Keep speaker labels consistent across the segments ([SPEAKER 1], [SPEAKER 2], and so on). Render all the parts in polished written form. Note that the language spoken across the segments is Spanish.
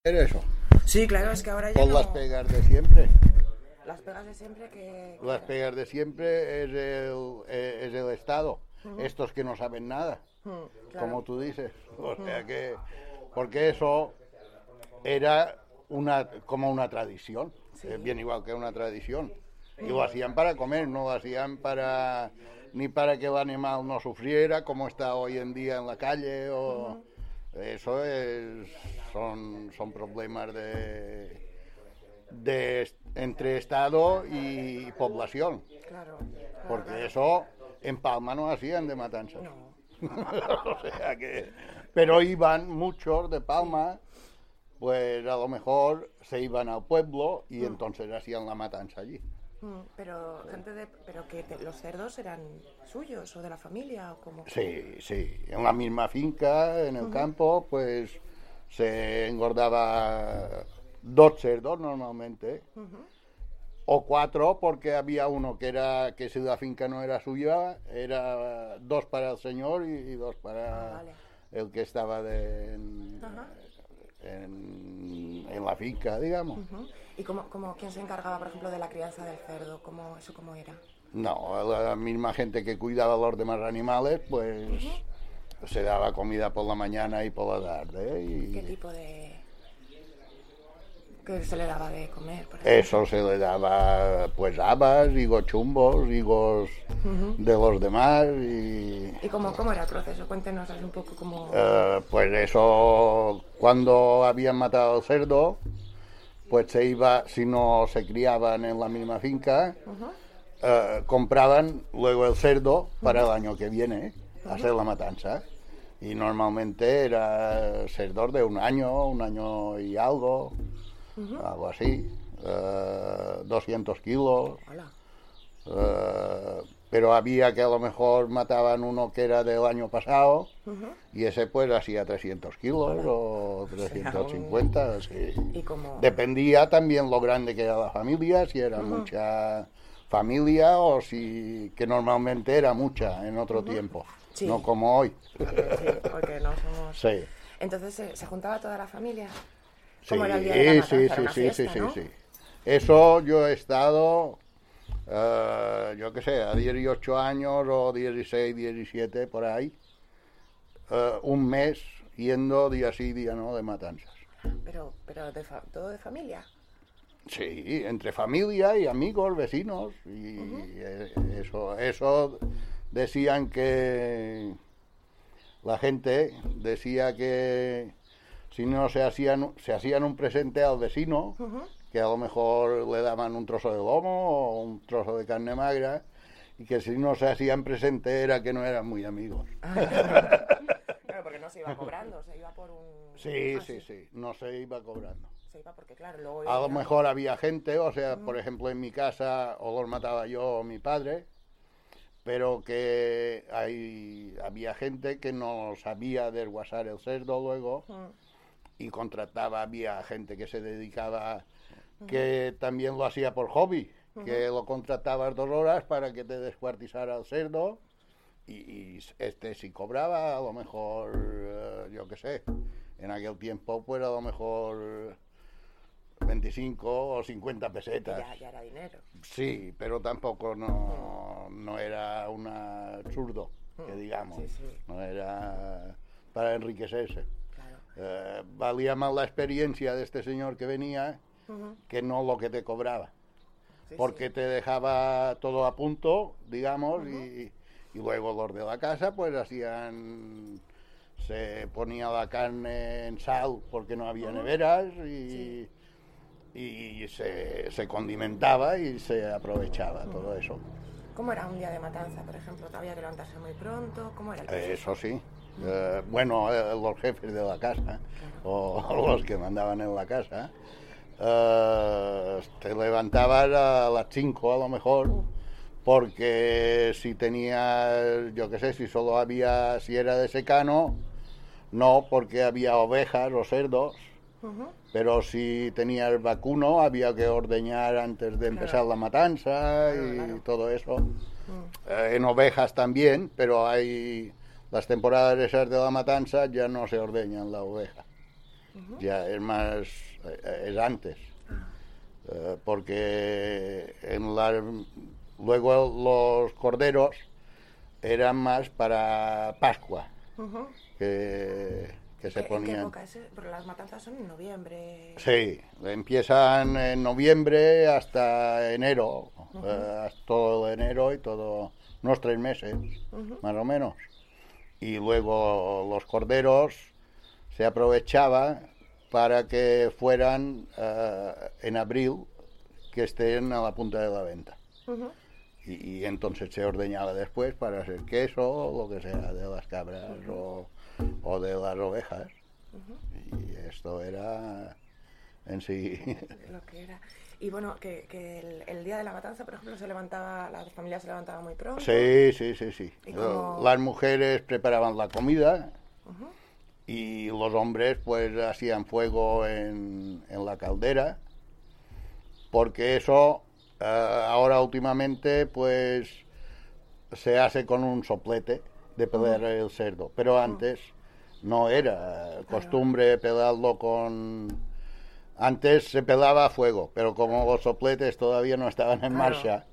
[SPEAKER 1] Eso,
[SPEAKER 2] Sí, claro, es que ahora ya
[SPEAKER 1] con
[SPEAKER 2] no...
[SPEAKER 1] las pegas de siempre.
[SPEAKER 2] Las pegas de siempre que...
[SPEAKER 1] Las pegas de siempre es el Estado. Estos que no saben nada,
[SPEAKER 2] Claro.
[SPEAKER 1] como tú dices. O sea que, porque eso era como una tradición,
[SPEAKER 2] Sí.
[SPEAKER 1] bien igual que una tradición. Y lo hacían para comer, no lo hacían ni para que el animal no sufriera, como está hoy en día en la calle. Eso son problemas entre Estado y población.
[SPEAKER 2] Claro,
[SPEAKER 1] Porque
[SPEAKER 2] claro.
[SPEAKER 1] eso en Palma no hacían de matanzas.
[SPEAKER 2] No.
[SPEAKER 1] O sea que, pero iban muchos de Palma, pues a lo mejor se iban al pueblo y entonces hacían la matanza allí.
[SPEAKER 2] Pero pero que los cerdos eran suyos o de la familia o como...
[SPEAKER 1] Sí, sí, en la misma finca, en el campo, pues se engordaba 2 cerdos normalmente, o 4, porque había uno que si la finca no era suya, era 2 para el señor y 2 para
[SPEAKER 2] vale.
[SPEAKER 1] el que estaba
[SPEAKER 2] Ajá.
[SPEAKER 1] en la finca, digamos.
[SPEAKER 2] ¿Y quién se encargaba, por ejemplo, de la crianza del cerdo? ¿Eso cómo era?
[SPEAKER 1] No, la misma gente que cuidaba los demás animales, pues se daba comida por la mañana y por la tarde.
[SPEAKER 2] ¿Qué tipo de... ¿Qué se le daba de comer, por ejemplo?
[SPEAKER 1] Eso se le daba, pues habas, higos chumbos, higos de los demás
[SPEAKER 2] ¿Y cómo era el proceso? Cuéntenos así un poco cómo...
[SPEAKER 1] pues eso, cuando habían matado al cerdo, pues se iba, si no se criaban en la misma finca, compraban luego el cerdo para el año que viene, hacer la matanza. Y normalmente era cerdos de un año y algo así, 200 kilos.
[SPEAKER 2] Hola.
[SPEAKER 1] Pero había que a lo mejor mataban uno que era del año pasado y ese pues hacía 300 kilos o 350. Sí.
[SPEAKER 2] ¿Y cómo...?
[SPEAKER 1] Dependía también lo grande que era la familia, si era mucha familia o si que normalmente era mucha en otro tiempo,
[SPEAKER 2] Sí.
[SPEAKER 1] no como hoy.
[SPEAKER 2] Sí, porque no somos...
[SPEAKER 1] Sí.
[SPEAKER 2] Entonces, ¿se juntaba toda la familia?
[SPEAKER 1] Sí,
[SPEAKER 2] ¿Cómo era el día de la matanza?
[SPEAKER 1] sí,
[SPEAKER 2] Era
[SPEAKER 1] sí,
[SPEAKER 2] una
[SPEAKER 1] sí,
[SPEAKER 2] fiesta,
[SPEAKER 1] sí,
[SPEAKER 2] ¿no?
[SPEAKER 1] sí. Eso yo he estado, yo qué sé, a 18 años o 16, 17, por ahí, un mes yendo día sí, día no de matanzas.
[SPEAKER 2] Pero todo de familia.
[SPEAKER 1] Sí, entre familia y amigos, vecinos, y eso decían que la gente decía que si no se hacían un presente al vecino, que a lo mejor le daban un trozo de lomo o un trozo de carne magra, y que si no se hacían presente era que no eran muy amigos.
[SPEAKER 2] Claro, porque no se iba cobrando, se iba por un...
[SPEAKER 1] Sí, sí, no se iba cobrando.
[SPEAKER 2] Se iba porque, claro, luego...
[SPEAKER 1] A lo mejor había gente, o sea, por ejemplo en mi casa o los mataba yo o mi padre, pero que había gente que no sabía desguazar el cerdo luego y había gente que se dedicaba, que también lo hacía por hobby, que lo contratabas 2 horas para que te descuartizara el cerdo y si cobraba a lo mejor, yo qué sé, en aquel tiempo pues a lo mejor 25 o 50 pesetas.
[SPEAKER 2] Ya era dinero.
[SPEAKER 1] Sí, pero tampoco no era un absurdo, que digamos.
[SPEAKER 2] Sí.
[SPEAKER 1] No era para enriquecerse.
[SPEAKER 2] Claro.
[SPEAKER 1] Valía más la experiencia de este señor que venía que no lo que te cobraba.
[SPEAKER 2] Sí,
[SPEAKER 1] Porque
[SPEAKER 2] sí.
[SPEAKER 1] te dejaba todo a punto, digamos, y luego los de la casa pues se ponía la carne en sal porque no había neveras y se condimentaba y se aprovechaba todo eso.
[SPEAKER 2] ¿Cómo era un día de matanza, por ejemplo? ¿Había que levantarse muy pronto? ¿Cómo era el proceso?
[SPEAKER 1] Eso sí. Bueno, los jefes de la casa o los que mandaban en la casa te levantabas a las 5 a lo mejor porque si tenías, yo qué sé, si era de secano, no, porque había ovejas o cerdos, pero si tenías vacuno había que ordeñar antes de empezar la matanza y todo eso. En ovejas también, pero las temporadas esas de la matanza ya no se ordeñan la oveja. ya es más, es antes. Porque luego los corderos eran más para Pascua,
[SPEAKER 2] Ujú.
[SPEAKER 1] que se
[SPEAKER 2] ¿En qué
[SPEAKER 1] ponían.
[SPEAKER 2] época es? Porque las matanzas son en noviembre.
[SPEAKER 1] Sí, empiezan en noviembre hasta enero, hasta todo enero y todo, unos 3 meses, más o menos. Y luego los corderos se aprovechaba para que fueran en abril, que estén a la punta de la venta.
[SPEAKER 2] Ujú.
[SPEAKER 1] Y entonces se ordeñaba después para hacer queso o lo que sea de las cabras o de las ovejas. Y esto era en sí.
[SPEAKER 2] Lo que era. Y bueno, que el día de la matanza, por ejemplo, la familia se levantaba muy pronto.
[SPEAKER 1] Sí, sí, sí, sí.
[SPEAKER 2] ¿Y cómo?
[SPEAKER 1] Las mujeres preparaban la comida y los hombres pues hacían fuego en la caldera, porque eso ahora últimamente pues se hace con un soplete de pelar el cerdo, pero antes no era costumbre pelarlo con... Antes se pelaba a fuego, pero como los sopletes todavía no estaban en
[SPEAKER 2] Claro.
[SPEAKER 1] marcha,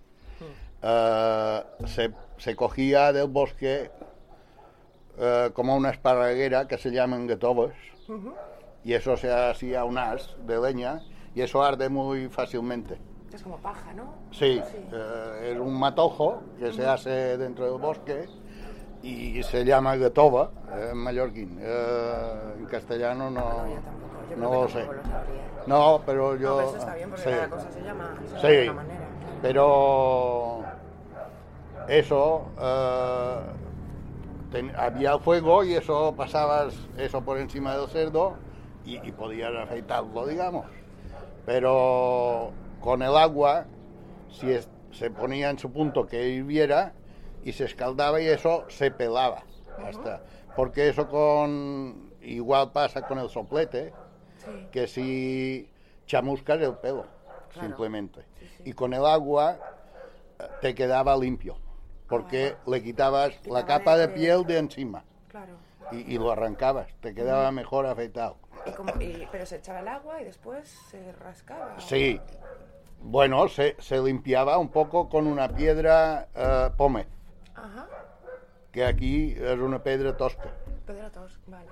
[SPEAKER 1] se cogía del bosque como una esparraguera que se llaman guetobos, y eso se hacía un as de leña y eso arde muy fácilmente.
[SPEAKER 2] Es como paja, ¿no?
[SPEAKER 1] Sí, es un matojo que se hace dentro del bosque y se llama guetoba en mallorquín. En castellano
[SPEAKER 2] No, yo tampoco. Yo
[SPEAKER 1] no
[SPEAKER 2] creo
[SPEAKER 1] lo
[SPEAKER 2] que
[SPEAKER 1] sé.
[SPEAKER 2] tampoco lo sabría.
[SPEAKER 1] No, pero yo...
[SPEAKER 2] No, pero eso está bien porque
[SPEAKER 1] sí.
[SPEAKER 2] cada cosa se llama de
[SPEAKER 1] Sí,
[SPEAKER 2] una manera. Claro.
[SPEAKER 1] pero eso, había fuego y eso pasabas eso por encima del cerdo y podías afeitarlo, digamos. Pero con el agua, si se ponía en su punto que hirviera y se escaldaba y eso se pelaba. Hasta, porque eso igual pasa con el soplete,
[SPEAKER 2] Sí.
[SPEAKER 1] que si chamuscas el pelo,
[SPEAKER 2] Claro.
[SPEAKER 1] simplemente.
[SPEAKER 2] Sí, sí.
[SPEAKER 1] Y con el agua te quedaba limpio, porque le quitabas la capa de piel de encima
[SPEAKER 2] Claro.
[SPEAKER 1] y lo arrancabas, te quedaba mejor afeitado.
[SPEAKER 2] Pero se echaba el agua y después se rascaba.
[SPEAKER 1] Sí, bueno, se limpiaba un poco con una piedra pómez,
[SPEAKER 2] Ajá.
[SPEAKER 1] que aquí es una piedra tosca.
[SPEAKER 2] Pedro tos, vale.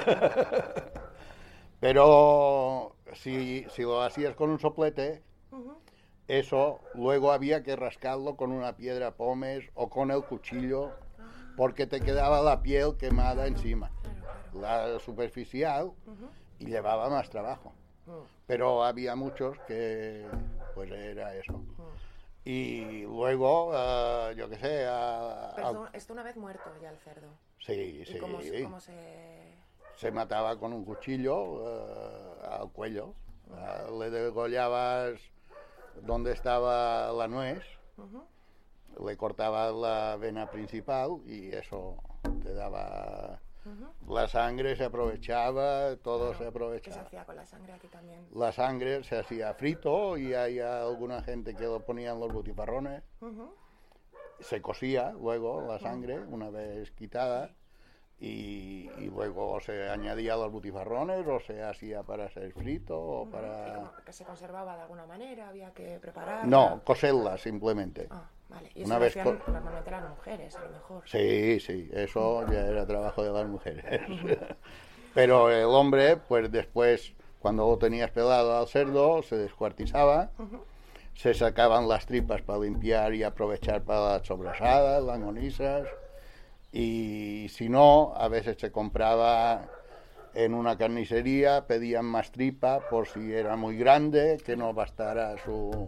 [SPEAKER 1] Pero si lo hacías con un soplete, eso luego había que rascarlo con una piedra pómez o con el cuchillo, porque te quedaba la piel quemada encima, la superficial, y llevaba más trabajo. Pero había muchos que pues era eso. Y luego, yo qué sé...
[SPEAKER 2] Pero esto una vez muerto ya el cerdo.
[SPEAKER 1] sí,
[SPEAKER 2] ¿Y
[SPEAKER 1] sí.
[SPEAKER 2] cómo se...?
[SPEAKER 1] Se mataba con un cuchillo al cuello. Le degollabas donde estaba la nuez, le cortabas la vena principal y eso te daba... La sangre se aprovechaba, todo se
[SPEAKER 2] ¿Qué se
[SPEAKER 1] aprovechaba.
[SPEAKER 2] hacía con la sangre aquí también?
[SPEAKER 1] La sangre se hacía frito y hay alguna gente que lo ponía en los butifarrones. Se cosía luego la sangre una vez quitada y luego se añadía a los butifarrones o se hacía para ser frito o
[SPEAKER 2] ¿Y
[SPEAKER 1] para...
[SPEAKER 2] como que se conservaba de alguna manera? ¿Había que prepararla?
[SPEAKER 1] No, coserla simplemente.
[SPEAKER 2] Ah, vale. Y eso
[SPEAKER 1] Una
[SPEAKER 2] lo
[SPEAKER 1] vez
[SPEAKER 2] hacían normalmente las mujeres, a lo mejor.
[SPEAKER 1] Sí, sí, eso ya era trabajo de las mujeres. Pero el hombre, pues después, cuando lo tenías pelado al cerdo, se descuartizaba, se sacaban las tripas para limpiar y aprovechar para las sobrasadas, las longanizas, y si no, a veces se compraba en una carnicería, pedían más tripa por si era muy grande, que no bastara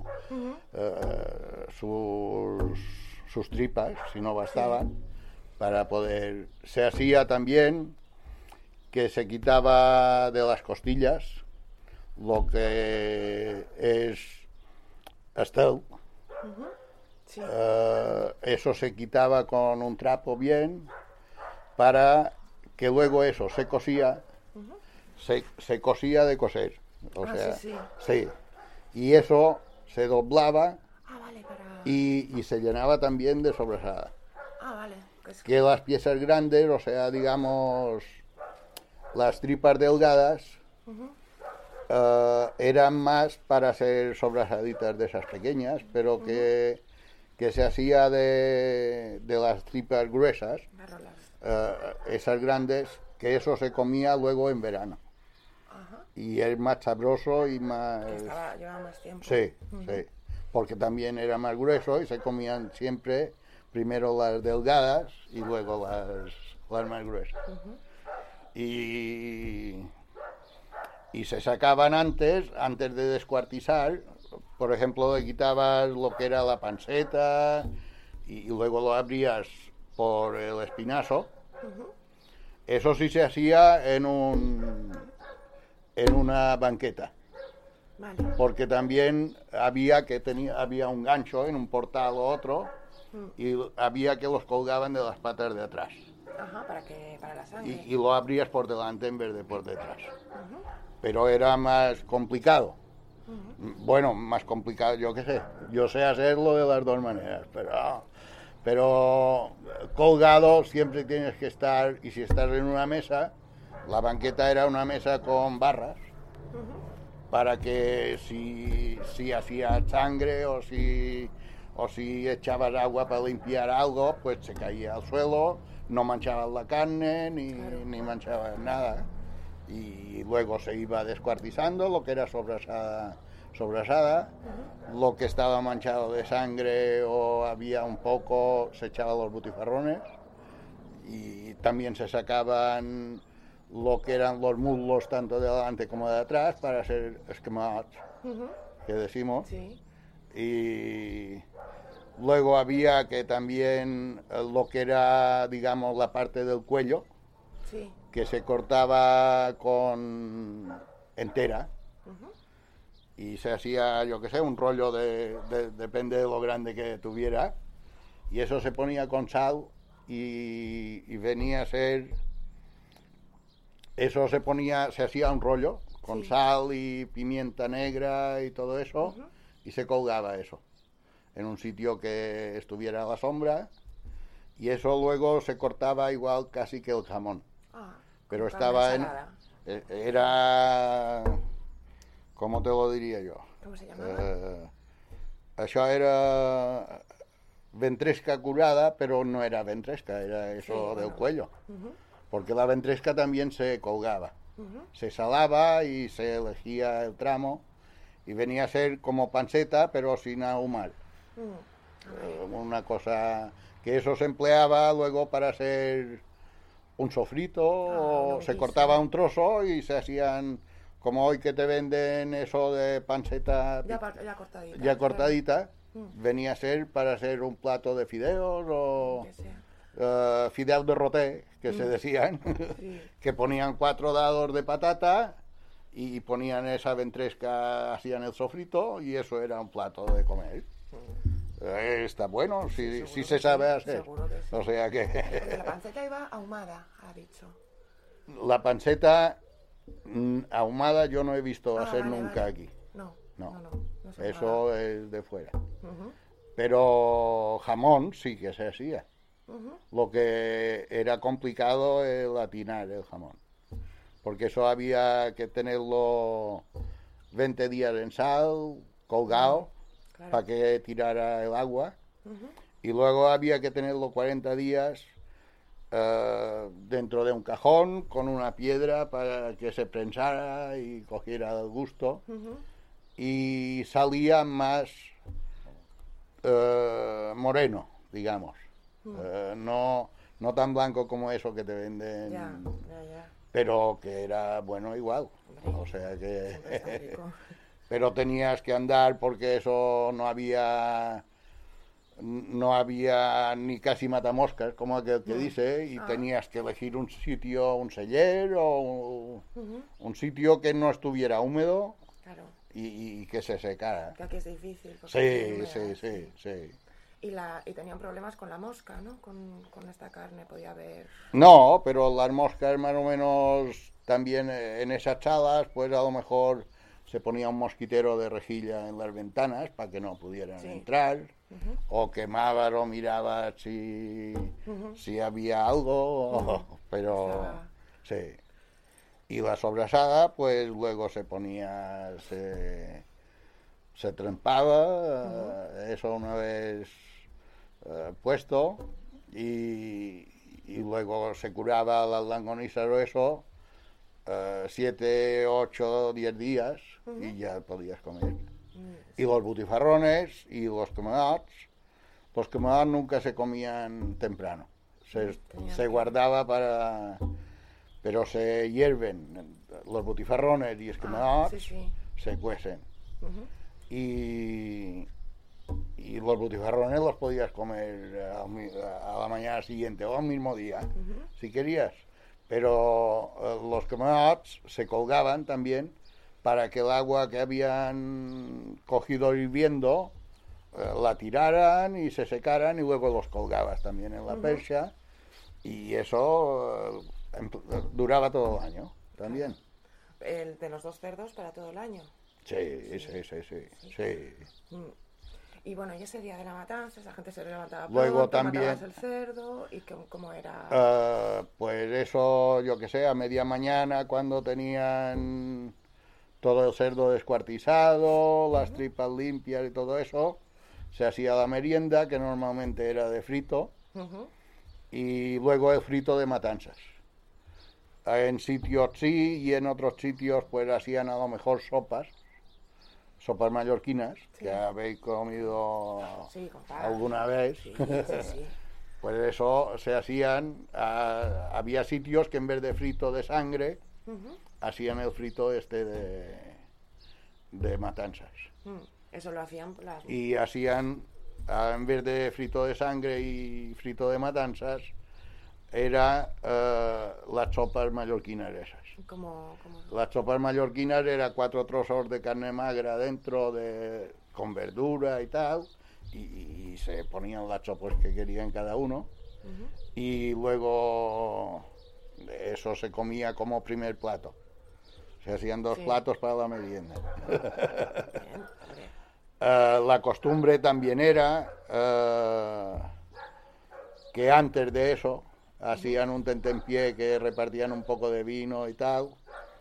[SPEAKER 1] sus tripas, si no bastaban, para poder... Se hacía también que se quitaba de las costillas lo que es estel.
[SPEAKER 2] Sí.
[SPEAKER 1] Eso se quitaba con un trapo bien para que luego eso se cosía, se cosía de coser. O sea, sí. Y eso se doblaba
[SPEAKER 2] Ah, vale, para...
[SPEAKER 1] y se llenaba también de sobrasada.
[SPEAKER 2] Ah, vale.
[SPEAKER 1] Que las piezas grandes, o sea, digamos, las tripas delgadas, eran más para hacer sobrasaditas de esas pequeñas, pero que se hacía de las tripas gruesas, esas grandes, que eso se comía luego en verano.
[SPEAKER 2] Ajá.
[SPEAKER 1] Y es más sabroso y más...
[SPEAKER 2] Llevaba más tiempo.
[SPEAKER 1] Sí, sí, porque también era más grueso y se comían siempre primero las delgadas y luego las más gruesas. Y se sacaban antes de descuartizar. Por ejemplo, le quitabas lo que era la panceta y luego lo abrías por el espinazo. Eso sí se hacía en una banqueta.
[SPEAKER 2] Vale.
[SPEAKER 1] Porque también había un gancho en un portal o otro y había que los colgaban de las patas de atrás.
[SPEAKER 2] Ajá, para la sangre.
[SPEAKER 1] Y lo abrías por delante en vez de por detrás. Pero era más complicado. Bueno, más complicado, yo qué sé. Yo sé hacerlo de las dos maneras, pero colgado siempre tienes que estar, y si estás en una mesa, la banqueta era una mesa con barras, para que si hacía sangre o si echabas agua para limpiar algo, pues se caía al suelo, no manchabas la carne ni manchabas nada. Y luego se iba descuartizando lo que era sobrasada, lo que estaba manchado de sangre o había un poco, se echaba los butifarrones, y también se sacaban lo que eran los muslos tanto de adelante como de atrás para hacer esquemats, que decimos.
[SPEAKER 2] Sí.
[SPEAKER 1] Y luego había que también lo que era, digamos, la parte del cuello,
[SPEAKER 2] Sí.
[SPEAKER 1] que se cortaba entera, y se hacía, yo que sé, un rollo depende de lo grande que tuviera, y eso se ponía con sal y venía a ser, eso se hacía un rollo con sal y pimienta negra y todo eso, y se colgaba eso en un sitio que estuviera a la sombra, y eso luego se cortaba igual casi que el jamón. Pero estaba era, ¿cómo te lo diría yo?
[SPEAKER 2] ¿Cómo se llamaba?
[SPEAKER 1] Això era ventresca curada, pero no era ventresca, era eso del cuello. Porque la ventresca también se colgaba. Se salaba y se elegía el tramo y venía a ser como panceta, pero sin ahumar. Una cosa que eso se empleaba luego para hacer un sofrito, o se cortaba un trozo y se hacían, como hoy que te venden eso de panceta ya cortadita, venía a ser para hacer un plato de fideos o fideos de roté, que se decían, que ponían 4 dados de patata y ponían esa ventresca, hacían el sofrito y eso era un plato de comer. Está bueno, sí se sabe hacer.
[SPEAKER 2] Seguro que sí.
[SPEAKER 1] O sea que...
[SPEAKER 2] Porque la panceta iba ahumada, ha dicho.
[SPEAKER 1] La panceta ahumada yo no he visto hacer nunca aquí.
[SPEAKER 2] No
[SPEAKER 1] Eso es de fuera. Pero jamón sí que se hacía. Lo que era complicado es latinar el jamón. Porque eso había que tenerlo 20 días en sal, colgado, para que tirara el agua, y luego había que tenerlo 40 días dentro de un cajón con una piedra para que se prensara y cogiera el gusto, y salía más moreno, digamos, no tan blanco como eso que te venden, pero que era bueno igual. O sea que pero tenías que andar porque eso no había ni casi matamoscas, como aquel que dice, y tenías que elegir un sitio, un celler o un sitio que no estuviera húmedo y que se secara.
[SPEAKER 2] Que aquí es difícil.
[SPEAKER 1] Sí.
[SPEAKER 2] Y tenían problemas con la mosca, ¿no? Con esta carne podía haber...
[SPEAKER 1] No, pero las moscas más o menos también en esas chalas, pues a lo mejor se ponía un mosquitero de rejilla en las ventanas para que no pudieran entrar, o quemabas o mirabas si había algo, pero sí. Y la sobrasada, pues luego se ponía, se trempaba, eso una vez puesto, y luego se curaba las longanizas o eso, 7, 8, 10 días, y ya podías comer. Y los butifarrones y los quemadots nunca se comían temprano, se guardaba para... Pero se hierven los butifarrones y esquemadots,
[SPEAKER 2] sí.
[SPEAKER 1] se cuecen. Y los butifarrones los podías comer a la mañana siguiente o al mismo día, si querías. Pero los quemadots se colgaban también para que el agua que habían cogido hirviendo la tiraran y se secaran, y luego los colgabas también en la percha, y eso duraba todo el año también.
[SPEAKER 2] El de los 2 cerdos para todo el año.
[SPEAKER 1] Sí.
[SPEAKER 2] Y bueno, y ese día de la matanza, esa gente se levantaba
[SPEAKER 1] Luego
[SPEAKER 2] pronto,
[SPEAKER 1] también
[SPEAKER 2] matabas el cerdo, y cómo era...
[SPEAKER 1] pues eso, yo que sé, a media mañana, cuando tenían todo el cerdo descuartizado, las tripas limpias y todo eso, se hacía la merienda, que normalmente era de frito, y luego el frito de matanzas. En sitios sí, y en otros sitios pues hacían a lo mejor sopas mallorquinas, que habéis comido alguna vez.
[SPEAKER 2] Sí.
[SPEAKER 1] Pues eso se hacían, había sitios que en vez de frito de sangre, hacían el frito de matanzas.
[SPEAKER 2] Eso lo hacían
[SPEAKER 1] Y hacían, en vez de frito de sangre y frito de matanzas, era las sopas mallorquinas esas.
[SPEAKER 2] ¿Cómo?
[SPEAKER 1] Las sopas mallorquinas eran 4 trozos de carne magra dentro, con verdura y tal, y se ponían las sopas que querían cada uno, y luego eso se comía como primer plato. Se hacían 2 platos para la merienda. La costumbre también era que antes de eso hacían un tentempié, que repartían un poco de vino y tal,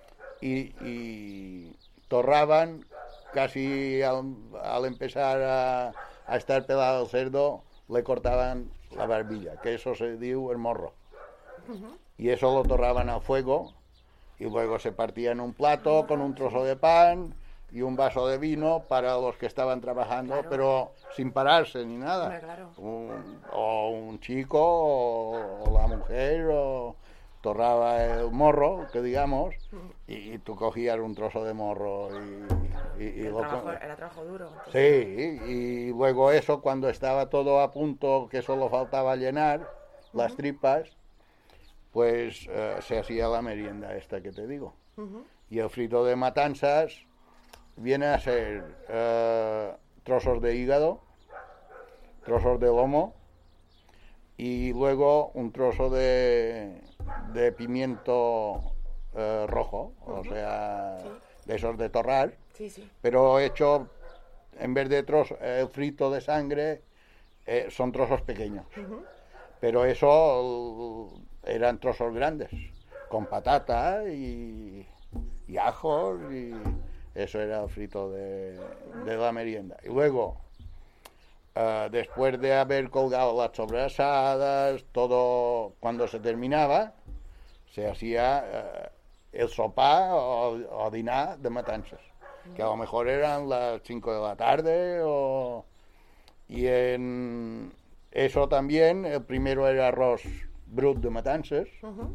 [SPEAKER 1] y torraban casi al empezar a estar pelado el cerdo, le cortaban la barbilla, que eso se dio el morro, y eso lo torraban al fuego, y luego se partía en un plato con un trozo de pan y un vaso de vino para los que estaban trabajando, pero sin pararse ni nada.
[SPEAKER 2] Claro.
[SPEAKER 1] O un chico o la mujer torraba el morro, que digamos, y tú cogías un trozo de morro y
[SPEAKER 2] era trabajo duro. Entonces.
[SPEAKER 1] Sí, y luego eso, cuando estaba todo a punto, que solo faltaba llenar las tripas, pues se hacía la merienda esta que te digo. Y el frito de matanzas viene a ser trozos de hígado, trozos de lomo, y luego un trozo de pimiento rojo, o sea, de esos de torrar, pero hecho, en vez de el frito de sangre, son trozos pequeños. Pero eso eran trozos grandes, con patata y ajos, y eso era el frito de la merienda. Y luego, después de haber colgado las sobrasadas, todo, cuando se terminaba, se hacía el sopar o dinar de matanzas, que a lo mejor eran las 5 de la tarde, y en eso también, el primero era arroz brut de matanzas,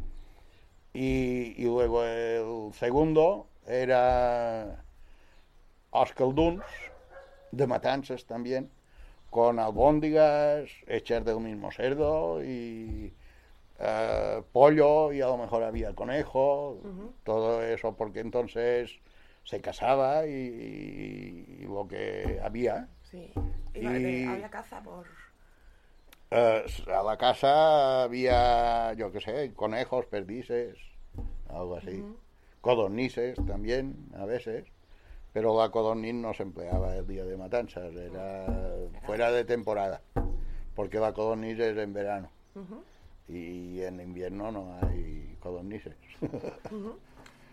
[SPEAKER 1] y luego el segundo era oscalduns de matanzas también, con albóndigas hechas del mismo cerdo, y pollo, y a lo mejor había conejo, todo eso, porque entonces se casaba y lo que había.
[SPEAKER 2] Sí. ¿Había caza por...?
[SPEAKER 1] A la casa había, yo qué sé, conejos, perdices, algo así. Codornices también, a veces. Pero la codorniz no se empleaba el día de matanzas, era fuera de temporada, porque la codorniz es en verano. Y en invierno no hay codornices.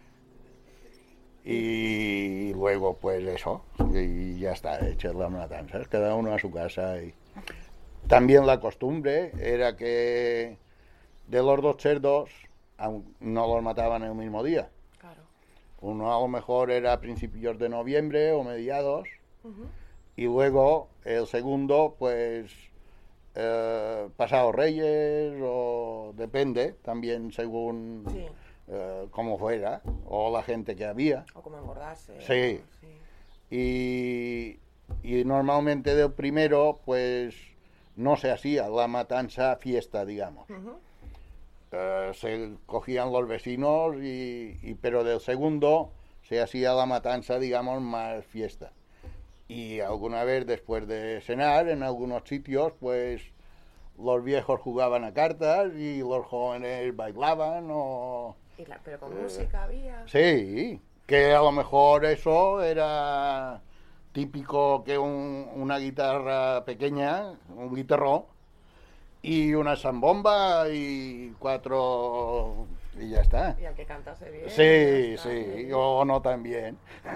[SPEAKER 1] Y luego pues eso, y ya está, hechas las matanzas, cada uno a su casa. Y también la costumbre era que de los dos cerdos no los mataban el mismo día.
[SPEAKER 2] Claro.
[SPEAKER 1] Uno a lo mejor era a principios de noviembre o mediados,
[SPEAKER 2] Ujú.
[SPEAKER 1] y luego el segundo pues pasado Reyes, o depende también según
[SPEAKER 2] Sí.
[SPEAKER 1] cómo fuera, o la gente que había.
[SPEAKER 2] O como engordarse.
[SPEAKER 1] Sí.
[SPEAKER 2] Sí.
[SPEAKER 1] Y normalmente del primero pues no se hacía la matanza fiesta, digamos.
[SPEAKER 2] Ujú.
[SPEAKER 1] Se cogían los vecinos, pero del segundo se hacía la matanza, digamos, más fiesta. Y alguna vez después de cenar, en algunos sitios, pues los viejos jugaban a cartas y los jóvenes bailaban o...
[SPEAKER 2] Pero con música había.
[SPEAKER 1] Sí, que a lo mejor eso era típico, que una guitarra pequeña, un guitarrón, y una zambomba y cuatro... y ya está.
[SPEAKER 2] Y al que cantase bien.
[SPEAKER 1] Sí,
[SPEAKER 2] ya está.
[SPEAKER 1] sí, o no tan bien.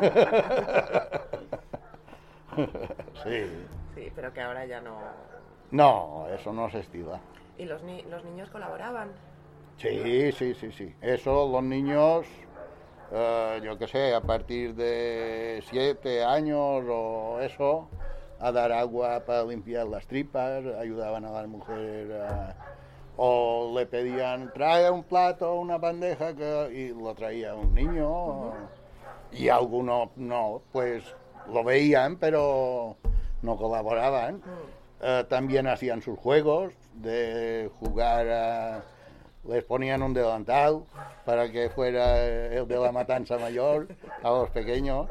[SPEAKER 1] Sí.
[SPEAKER 2] Sí, pero que ahora ya no.
[SPEAKER 1] No, eso no se estila.
[SPEAKER 2] ¿Y los niños colaboraban?
[SPEAKER 1] Sí, sí, sí, sí. Eso los niños, yo qué sé, a partir de 7 años o eso, a dar agua para limpiar las tripas, ayudaban a las mujeres o le pedían, trae un plato, una bandeja, y lo traía un niño. Y algunos no, pues lo veían, pero no colaboraban. También hacían sus juegos de jugar les ponían un delantal para que fuera el de la matanza mayor a los pequeños.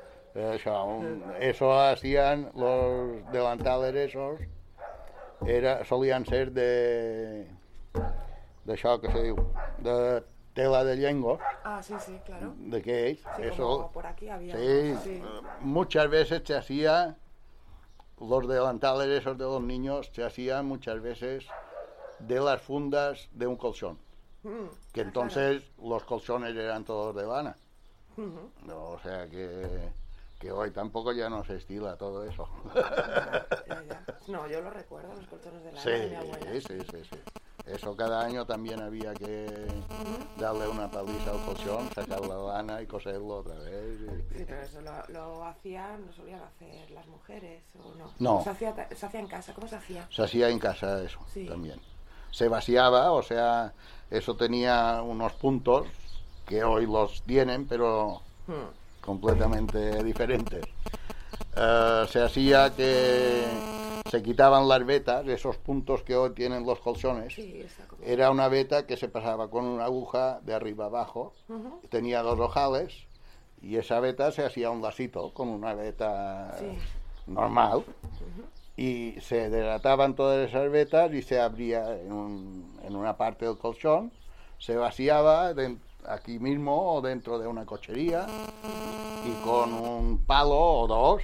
[SPEAKER 1] Eso hacían los delantales esos, solían ser de això que se diu, de tela de llengos,
[SPEAKER 2] Ah, sí, sí, claro.
[SPEAKER 1] de qué es,
[SPEAKER 2] Sí,
[SPEAKER 1] eso.
[SPEAKER 2] como por aquí había.
[SPEAKER 1] Sí,
[SPEAKER 2] Sí.
[SPEAKER 1] muchas veces se hacía, los delantales esos de los niños se hacían muchas veces de las fundas de un colchón, que entonces los colchones eran todos de lana. O sea que hoy tampoco ya no se estila todo eso.
[SPEAKER 2] Ya. No, yo lo recuerdo, los colchones de lana
[SPEAKER 1] Sí,
[SPEAKER 2] de mi abuela.
[SPEAKER 1] sí. Eso cada año también había que darle una paliza al colchón, sacar la lana y coserlo otra vez.
[SPEAKER 2] Sí, pero eso lo solían hacer las mujeres, ¿o no?
[SPEAKER 1] No.
[SPEAKER 2] Se hacía en casa, ¿cómo se hacía?
[SPEAKER 1] Se hacía en casa eso
[SPEAKER 2] Sí.
[SPEAKER 1] también. Se vaciaba, o sea, eso tenía unos puntos que hoy los tienen, pero completamente diferentes. Se hacía que se quitaban las vetas, esos puntos que hoy tienen los colchones.
[SPEAKER 2] Sí, esa como...
[SPEAKER 1] Era una veta que se pasaba con una aguja de arriba abajo, tenía 2 ojales, y esa veta se hacía un lacito con una veta normal, y se desataban todas esas vetas y se abría en una parte del colchón, se vaciaba aquí mismo o dentro de una cochería, y con un palo o dos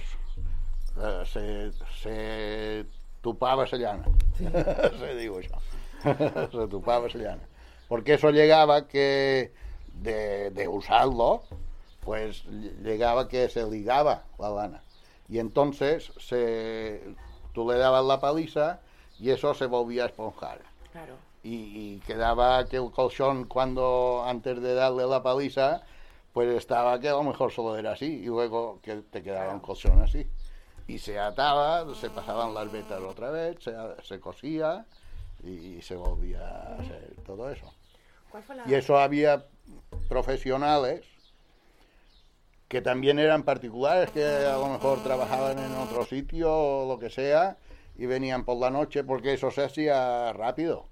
[SPEAKER 1] se tupaba esa llana. Se digo yo. Se tupaba esa llana. Porque eso llegaba que de usarlo, pues llegaba que se ligaba la lana. Y entonces tú le dabas la paliza y eso se volvía a esponjar.
[SPEAKER 2] Claro.
[SPEAKER 1] Y quedaba que el colchón, cuando antes de darle la paliza, pues estaba que a lo mejor solo era así, y luego que te quedaba un colchón así. Y se ataba, se pasaban las vetas otra vez, se cosía y se volvía a hacer todo eso.
[SPEAKER 2] ¿Cuál fue la...
[SPEAKER 1] Y eso había profesionales que también eran particulares, que a lo mejor trabajaban en otro sitio o lo que sea, y venían por la noche, porque eso se hacía rápido,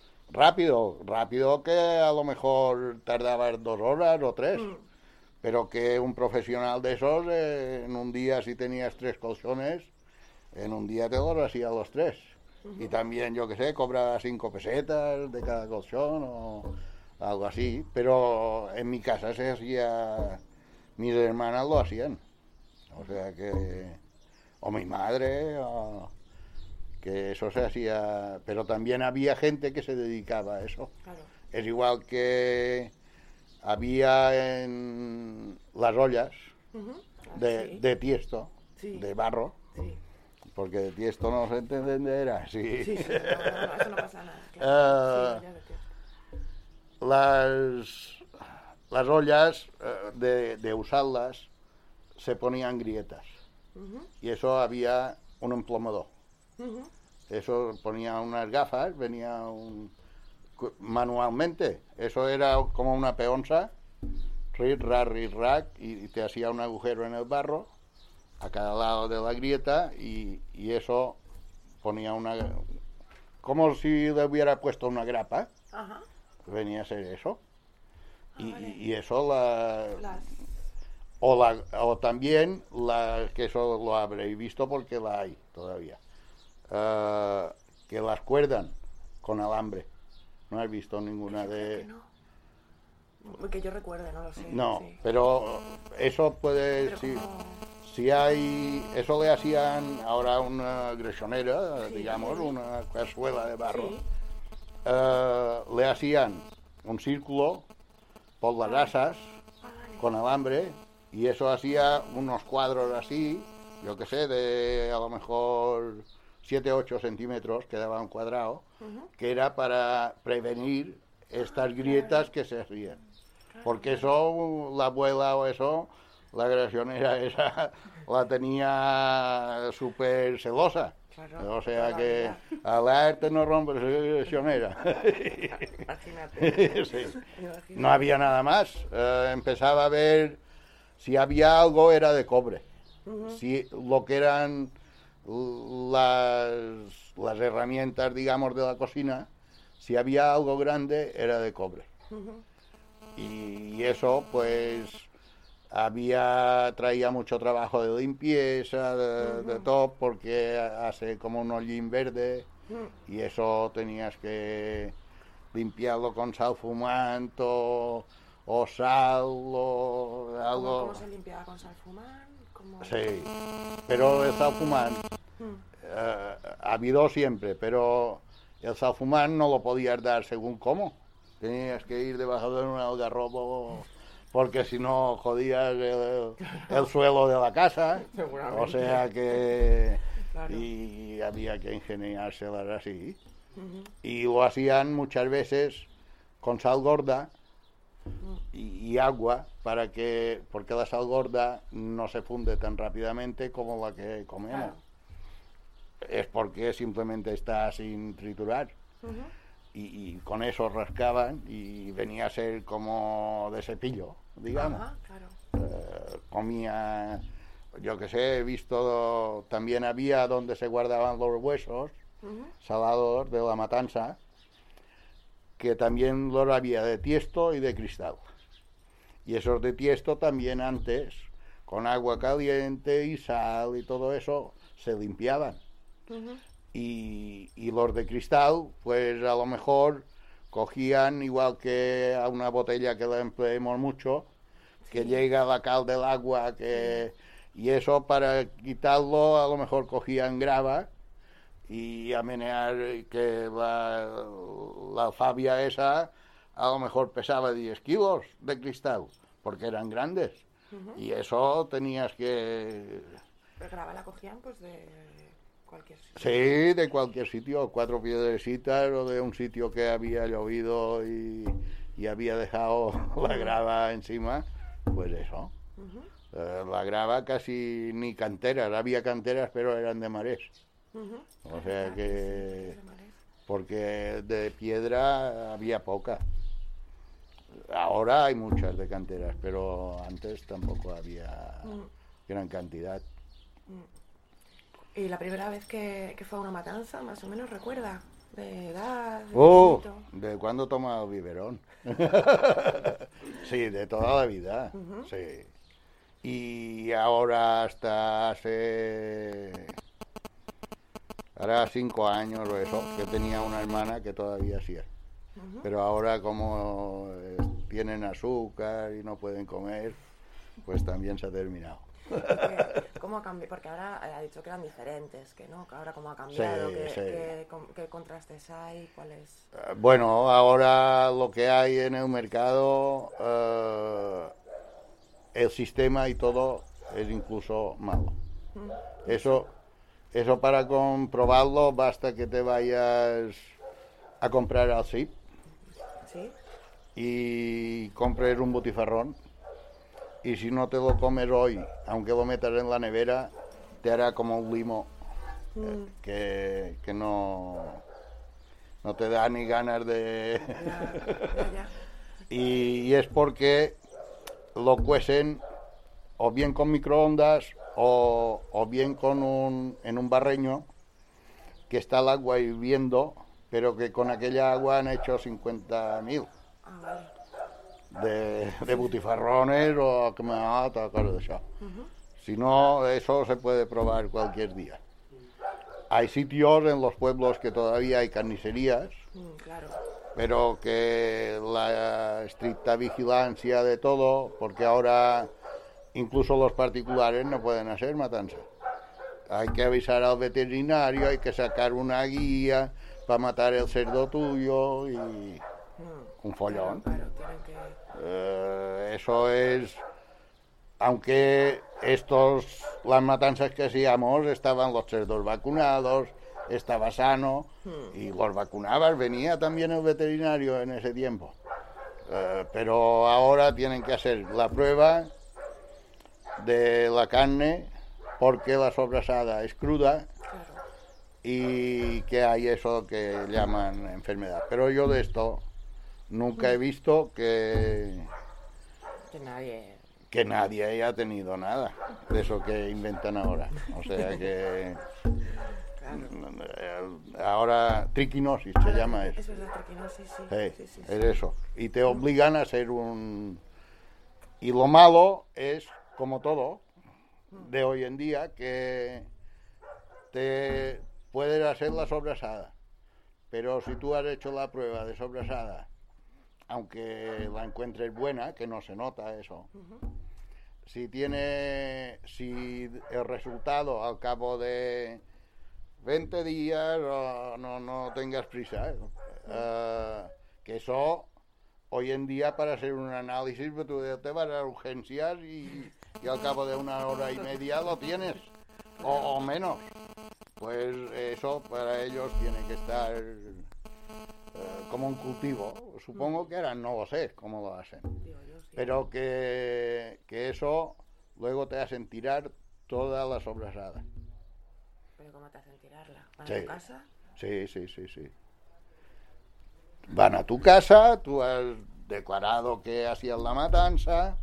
[SPEAKER 1] que a lo mejor tardaba 2 horas o 3, pero que un profesional de esos, en un día, si tenías 3 colchones, en un día te los hacía los 3. Y también, yo que sé, cobraba 5 pesetas de cada colchón o algo así, pero en mi casa se hacía, mis hermanas lo hacían, o sea que, o mi madre, que eso se hacía, pero también había gente que se dedicaba a eso.
[SPEAKER 2] Claro.
[SPEAKER 1] Es igual que había en las ollas
[SPEAKER 2] Ujú. Sí.
[SPEAKER 1] de tiesto,
[SPEAKER 2] Sí.
[SPEAKER 1] de barro,
[SPEAKER 2] Sí.
[SPEAKER 1] porque de tiesto no se entenderá, sí.
[SPEAKER 2] Sí, sí, no, eso no pasa nada.
[SPEAKER 1] Eh,
[SPEAKER 2] Claro. Sí, ya decía.
[SPEAKER 1] las ollas, de usarlas, se ponían grietas.
[SPEAKER 2] Ujú,
[SPEAKER 1] Y eso había un emplomador.
[SPEAKER 2] ujú.
[SPEAKER 1] Eso ponía unas gafas, manualmente. Eso era como una peonza, rit, rack, y te hacía un agujero en el barro a cada lado de la grieta y eso ponía como si le hubiera puesto una grapa,
[SPEAKER 2] Ajá.
[SPEAKER 1] venía a ser eso.
[SPEAKER 2] Vale.
[SPEAKER 1] Y eso
[SPEAKER 2] Las...
[SPEAKER 1] o también que eso lo habréis visto porque la hay todavía, que las cuerdan con alambre. ¿No has visto ninguna
[SPEAKER 2] Yo creo
[SPEAKER 1] de...?
[SPEAKER 2] que no. Que yo recuerde, no lo sé.
[SPEAKER 1] No,
[SPEAKER 2] Sí.
[SPEAKER 1] pero eso puede...
[SPEAKER 2] Pero
[SPEAKER 1] Si,
[SPEAKER 2] como...
[SPEAKER 1] si hay... Eso le hacían ahora una grechonera,
[SPEAKER 2] Sí.
[SPEAKER 1] digamos, una cazuela de barro.
[SPEAKER 2] Sí.
[SPEAKER 1] Le hacían un círculo por las asas
[SPEAKER 2] Vale.
[SPEAKER 1] con alambre y eso hacía unos cuadros así, yo que sé, de a lo mejor 7-8 centímetros, quedaba un cuadrado,
[SPEAKER 2] Ujú.
[SPEAKER 1] que era para prevenir estas grietas que se hacían. Porque eso, la abuela o eso, la grechonera esa, la tenía súper celosa.
[SPEAKER 2] Claro,
[SPEAKER 1] O sea
[SPEAKER 2] toda
[SPEAKER 1] que
[SPEAKER 2] la vida.
[SPEAKER 1] al arte no rompes grechonera.
[SPEAKER 2] Imagínate.
[SPEAKER 1] Sí.
[SPEAKER 2] Imagínate.
[SPEAKER 1] No había nada más. Empezaba a ver si había algo era de cobre.
[SPEAKER 2] Ujú.
[SPEAKER 1] Si lo que eran las herramientas, digamos, de la cocina, si había algo grande era de cobre.
[SPEAKER 2] Ujú.
[SPEAKER 1] Y eso, pues, traía mucho trabajo de limpieza, de todo, porque hace como un hollín verde
[SPEAKER 2] Mm.
[SPEAKER 1] y eso tenías que limpiarlo con sal fumante o sal o algo.
[SPEAKER 2] ¿Cómo se limpiaba con salfumán? ¿Cómo...
[SPEAKER 1] Sí, pero el sal fumante
[SPEAKER 2] Mm.
[SPEAKER 1] ha habido siempre, pero el sal fumante no lo podías dar según cómo. Tenías que ir debajo de un algarrobo porque si no jodías el suelo de la casa.
[SPEAKER 2] Seguramente.
[SPEAKER 1] O sea que...
[SPEAKER 2] Claro.
[SPEAKER 1] Y había que ingeniárselas así.
[SPEAKER 2] Ujú.
[SPEAKER 1] Y lo hacían muchas veces con sal gorda y agua porque la sal gorda no se funde tan rápidamente como la que comemos.
[SPEAKER 2] Claro.
[SPEAKER 1] Es porque simplemente está sin triturar.
[SPEAKER 2] Ujú.
[SPEAKER 1] Y con eso rascaban y venía a ser como de cepillo, digamos.
[SPEAKER 2] Ajá, claro.
[SPEAKER 1] Comía, yo que sé, he visto, también había donde se guardaban los huesos
[SPEAKER 2] Ujú.
[SPEAKER 1] salados de la matanza, que también los había de tiesto y de cristal. Y esos de tiesto también antes, con agua caliente y sal y todo eso, se limpiaban.
[SPEAKER 2] Ujú.
[SPEAKER 1] Y los de cristal, pues a lo mejor cogían, igual que a una botella que la empleemos mucho, que llega la cal del agua, y eso para quitarlo a lo mejor cogían grava y a menear que la alfabia esa a lo mejor pesaba 10 kilos de cristal, porque eran grandes. Y eso tenías que...
[SPEAKER 2] Pero graba la cogían pues de cualquier sitio.
[SPEAKER 1] Sí, de cualquier sitio, 4 piedrecitas o de un sitio que había llovido y había dejado la grava encima, pues eso.
[SPEAKER 2] Ujú.
[SPEAKER 1] La grava casi ni canteras, había canteras pero eran de marés.
[SPEAKER 2] Ujú.
[SPEAKER 1] O sea
[SPEAKER 2] Claro,
[SPEAKER 1] que,
[SPEAKER 2] sí, de mares.
[SPEAKER 1] porque de piedra había poca. Ahora hay muchas de canteras, pero antes tampoco había gran cantidad.
[SPEAKER 2] ¿Y la primera vez que fue a una matanza, más o menos, recuerda? ¿De edad? De
[SPEAKER 1] ¡Oh!
[SPEAKER 2] pequeñito?
[SPEAKER 1] ¿De cuándo toma el biberón? Sí, de toda la vida, sí. Y ahora hasta hará 5 años o eso, que tenía una hermana que todavía hacía. Pero ahora como tienen azúcar y no pueden comer, pues también se ha terminado.
[SPEAKER 2] Porque, ¿cómo cómo ha cambiado? Porque ahora ha dicho que eran diferentes, que no, que ahora cómo ha cambiado,
[SPEAKER 1] Sí,
[SPEAKER 2] qué contrastes hay, cuál es...
[SPEAKER 1] Bueno, ahora lo que hay en el mercado, el sistema y todo es incluso malo. Eso para comprobarlo basta que te vayas a comprar al SIP
[SPEAKER 2] ¿Sí?
[SPEAKER 1] y compres un butifarrón, y si no te lo comes hoy, aunque lo metas en la nevera, te hará como un limo, que no te da ni ganas de...
[SPEAKER 2] Ya.
[SPEAKER 1] Y es porque lo cuecen o bien con microondas o bien en un barreño que está el agua hirviendo, pero que con aquella agua han hecho 50.000
[SPEAKER 2] Ah, vale.
[SPEAKER 1] de butifarrones o cosas de eso. Si no, eso se puede probar cualquier día. Hay sitios en los pueblos que todavía hay carnicerías,
[SPEAKER 2] Claro.
[SPEAKER 1] pero que la estricta vigilancia de todo, porque ahora incluso los particulares no pueden hacer matanza. Hay que avisar al veterinario, hay que sacar una guía para matar el cerdo tuyo y un follón.
[SPEAKER 2] Claro, tienen que...
[SPEAKER 1] Eso es, aunque las matanzas que hacíamos, estaban los cerdos vacunados, estaba sano, y los vacunabas, venía también el veterinario en ese tiempo. Pero ahora tienen que hacer la prueba de la carne, porque la sobrasada es cruda,
[SPEAKER 2] Claro.
[SPEAKER 1] y que hay eso que llaman enfermedad. Pero yo de esto nunca he visto que nadie haya tenido nada de eso que inventan ahora. O sea que... Ahora triquinosis se llama eso.
[SPEAKER 2] Es verdad, triquinosis, sí. Sí.
[SPEAKER 1] Es eso. Y te obligan a hacer Y lo malo es, como todo de hoy en día, que te puedes hacer la sobrasada, pero si tú has hecho la prueba de sobrasada, aunque la encuentres buena, que no se nota eso, si el resultado al cabo de 20 días, no tengas prisa, que eso hoy en día, para hacer un análisis, tú te vas a urgencias y al cabo de 1 hora y media lo tienes, o menos. Pues eso para ellos tiene que estar como un cultivo. Supongo que ahora no lo sé cómo lo hacen, pero que eso luego te hacen tirar toda la sobrasada.
[SPEAKER 2] ¿Pero cómo te hacen tirarla? ¿Van a tu casa?
[SPEAKER 1] Sí. Van a tu casa, tú has declarado que hacías la matanza,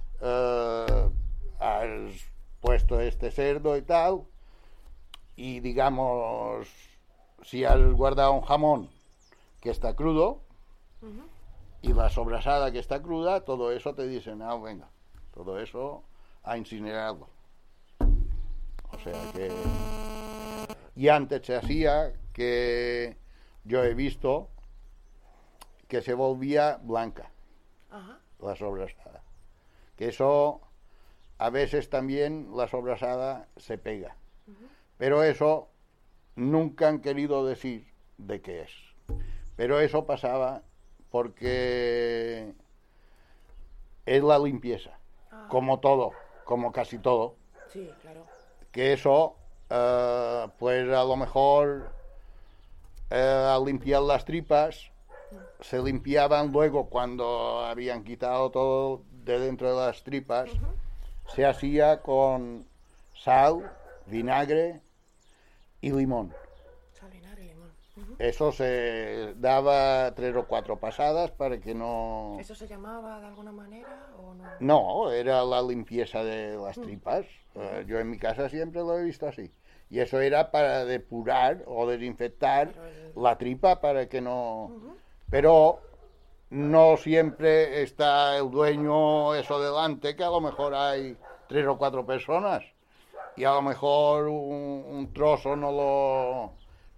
[SPEAKER 1] has puesto este cerdo y tal, y digamos, si has guardado un jamón que está crudo y la sobrasada que está cruda, todo eso te dicen, venga, todo eso a incinerarlo. O sea que... Y antes se hacía que yo he visto que se volvía blanca la sobrasada. Que eso, a veces también la sobrasada se pega. Pero eso nunca han querido decir de qué es. Pero eso pasaba porque es la limpieza, como todo, como casi todo.
[SPEAKER 2] Sí, claro.
[SPEAKER 1] Que eso, pues a lo mejor al limpiar las tripas, se limpiaban luego cuando habían quitado todo de dentro de las tripas, se hacía con sal, vinagre y limón.
[SPEAKER 2] Sal, vinagre y limón.
[SPEAKER 1] Eso se daba 3 o 4 pasadas para que no...
[SPEAKER 2] ¿Eso se llamaba de alguna manera o no?
[SPEAKER 1] No, era la limpieza de las tripas. Yo en mi casa siempre lo he visto así. Y eso era para depurar o desinfectar la tripa para que no... Pero no siempre está el dueño eso delante, que a lo mejor hay 3 o 4 personas y a lo mejor un trozo no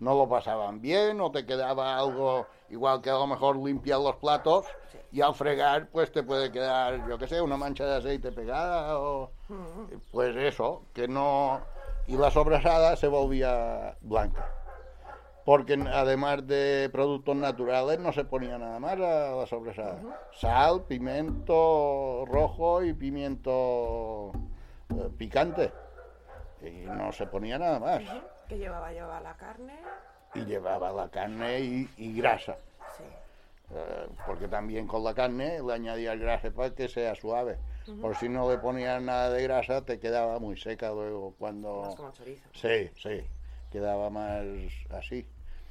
[SPEAKER 1] no lo pasaban bien, o te quedaba algo, igual que a lo mejor limpiar los platos, y al fregar pues te puede quedar, yo qué sé, una mancha de aceite pegada, o pues eso, que no... Y la sobrasada se volvía blanca, porque además de productos naturales no se ponía nada más a la sobrasada. Sal, pimiento rojo y pimiento picante, y no se ponía nada más.
[SPEAKER 2] ¿Qué llevaba? Llevaba la carne.
[SPEAKER 1] Y llevaba la carne y grasa,
[SPEAKER 2] Sí.
[SPEAKER 1] porque también con la carne le añadías grasa para que sea suave. Por si no le ponías nada de grasa te quedaba muy seca luego cuando...
[SPEAKER 2] Más como el chorizo.
[SPEAKER 1] Sí, sí, quedaba más así.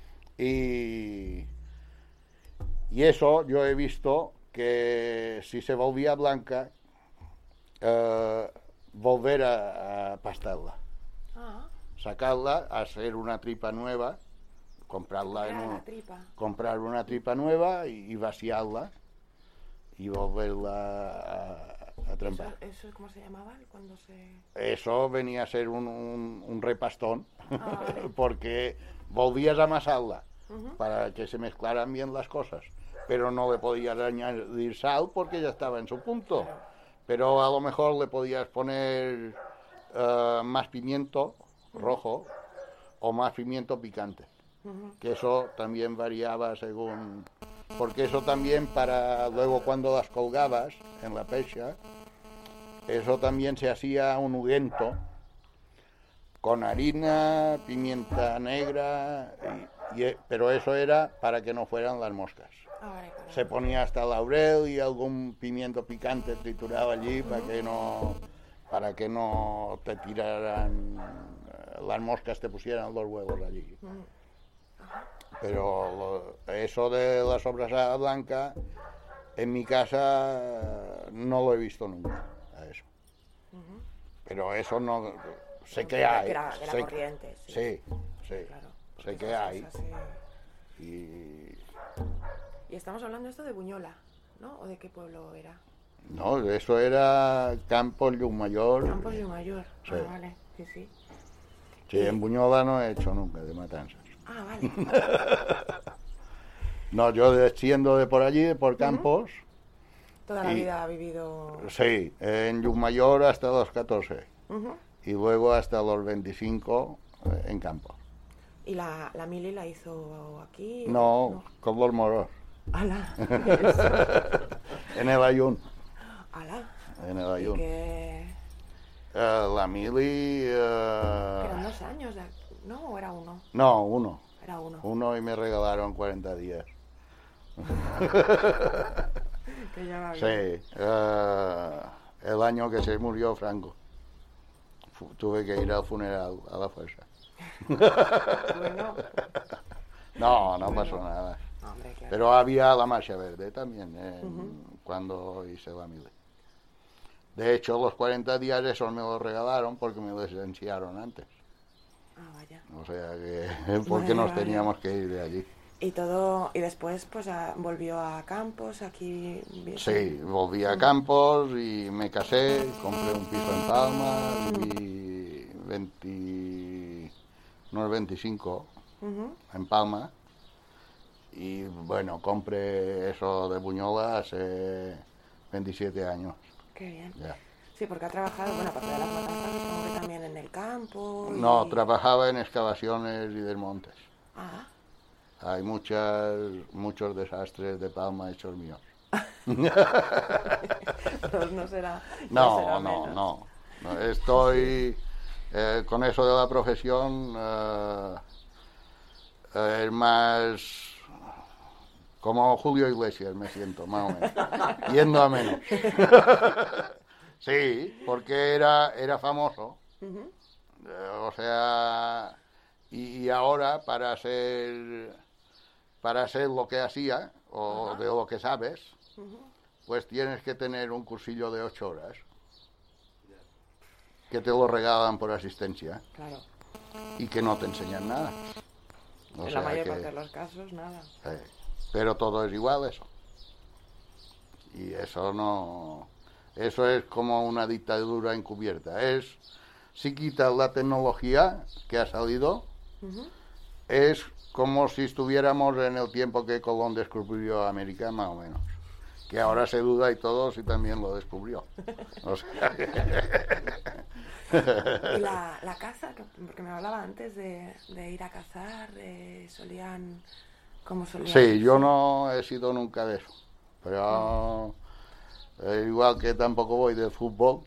[SPEAKER 1] Y eso yo he visto que si se volvía blanca, volver a pastarla,
[SPEAKER 2] Ah,
[SPEAKER 1] sacarla, hacer una tripa nueva, comprarla
[SPEAKER 2] era la tripa.
[SPEAKER 1] comprar una tripa nueva y vaciarla y volverla a trampar.
[SPEAKER 2] ¿Eso cómo se llamaba cuando se...?
[SPEAKER 1] Eso venía a ser un repastón,
[SPEAKER 2] Vale.
[SPEAKER 1] porque volvías a amasarla para que se mezclaran bien las cosas, pero no le podías añadir sal porque ya estaba en su punto. Pero a lo mejor le podías poner más pimiento rojo o más pimiento picante, que eso también variaba según... Porque eso también para luego cuando las colgabas en la pecha, eso también se hacía un ungüento con harina, pimienta negra, pero eso era para que no fueran las moscas.
[SPEAKER 2] Ah, vale, claro.
[SPEAKER 1] Se ponía hasta laurel y algún pimiento picante triturado allí para que no te tiraran las moscas, te pusieran los huevos allí. Pero eso de la sobrasada blanca, en mi casa no lo he visto nunca, a eso. Pero eso no... Sé que hay.
[SPEAKER 2] Era corriente, sí.
[SPEAKER 1] Sí, sí.
[SPEAKER 2] Claro.
[SPEAKER 1] Sé que
[SPEAKER 2] Esas
[SPEAKER 1] hay.
[SPEAKER 2] cosas, sí. Y estamos hablando esto de Buñola, ¿no? ¿O de qué pueblo era?
[SPEAKER 1] No, eso era Campos Llucmayor.
[SPEAKER 2] Campos de Mayor.
[SPEAKER 1] Sí.
[SPEAKER 2] Ah, vale, sí, sí.
[SPEAKER 1] Sí, en Buñola no he hecho nunca de matanzas.
[SPEAKER 2] Ah, vale.
[SPEAKER 1] No, yo siendo de por allí, por Campos,
[SPEAKER 2] Toda la vida ha vivido...
[SPEAKER 1] sí, en Llucmayor hasta los 14
[SPEAKER 2] Ujú.
[SPEAKER 1] y luego hasta los 25 en Campos.
[SPEAKER 2] ¿Y la mili la hizo aquí?
[SPEAKER 1] No, con los moros,
[SPEAKER 2] ¡Hala!
[SPEAKER 1] en el Ayun.
[SPEAKER 2] ¡Hala!
[SPEAKER 1] En el
[SPEAKER 2] ¿Y
[SPEAKER 1] Ayun.
[SPEAKER 2] qué...?
[SPEAKER 1] La mili...
[SPEAKER 2] ¿Eran 2 años? ¿No? ¿O era uno?
[SPEAKER 1] No, uno.
[SPEAKER 2] Era uno.
[SPEAKER 1] Uno y me regalaron 40 días.
[SPEAKER 2] Que ya va bien.
[SPEAKER 1] Sí, el año que se murió Franco. Tuve que ir al funeral a la fuerza.
[SPEAKER 2] Bueno,
[SPEAKER 1] No pasó nada.
[SPEAKER 2] hombre, claro.
[SPEAKER 1] Pero había la marcha verde también cuando hice la mili. De hecho, los 40 días esos me los regalaron porque me los licenciaron antes.
[SPEAKER 2] Ah, vaya.
[SPEAKER 1] O sea que porque nos teníamos que ir de allí.
[SPEAKER 2] Y todo... Y después, pues, volvió a Campos, aquí...
[SPEAKER 1] Sí, volví a Campos y me casé, compré un piso en Palma, viví 25 en Palma y bueno, compré eso de Buñola hace 27 años.
[SPEAKER 2] Qué bien.
[SPEAKER 1] Ya.
[SPEAKER 2] Sí, porque ha trabajado, bueno, aparte de las matanzas, supongo que también en el campo.
[SPEAKER 1] No, trabajaba en excavaciones y desmontes.
[SPEAKER 2] Ah,
[SPEAKER 1] Hay muchos desastres de Palma hechos míos.
[SPEAKER 2] pues no será...
[SPEAKER 1] No. Estoy con eso de la profesión es más como Julio Iglesias me siento, más o menos, yendo a menos. Sí, porque era famoso. O sea, y ahora para ser lo que hacía o de lo que sabes, pues tienes que tener un cursillo de 8 horas que te lo regalan por asistencia
[SPEAKER 2] Claro,
[SPEAKER 1] y que no te enseñan nada. O
[SPEAKER 2] en
[SPEAKER 1] sea
[SPEAKER 2] la mayor
[SPEAKER 1] que,
[SPEAKER 2] parte de los casos, nada.
[SPEAKER 1] pero todo es igual eso. Y eso no... Eso es como una dictadura encubierta. Si quitas la tecnología que ha salido, es como si estuviéramos en el tiempo que Colón descubrió América, más o menos. Que ahora se duda y todo si también lo descubrió. O sea
[SPEAKER 2] Y la caza, porque me hablaba antes de ir a cazar, solían... ¿Cómo solían?
[SPEAKER 1] Sí, yo no he sido nunca de eso. Pero igual que tampoco voy de fútbol,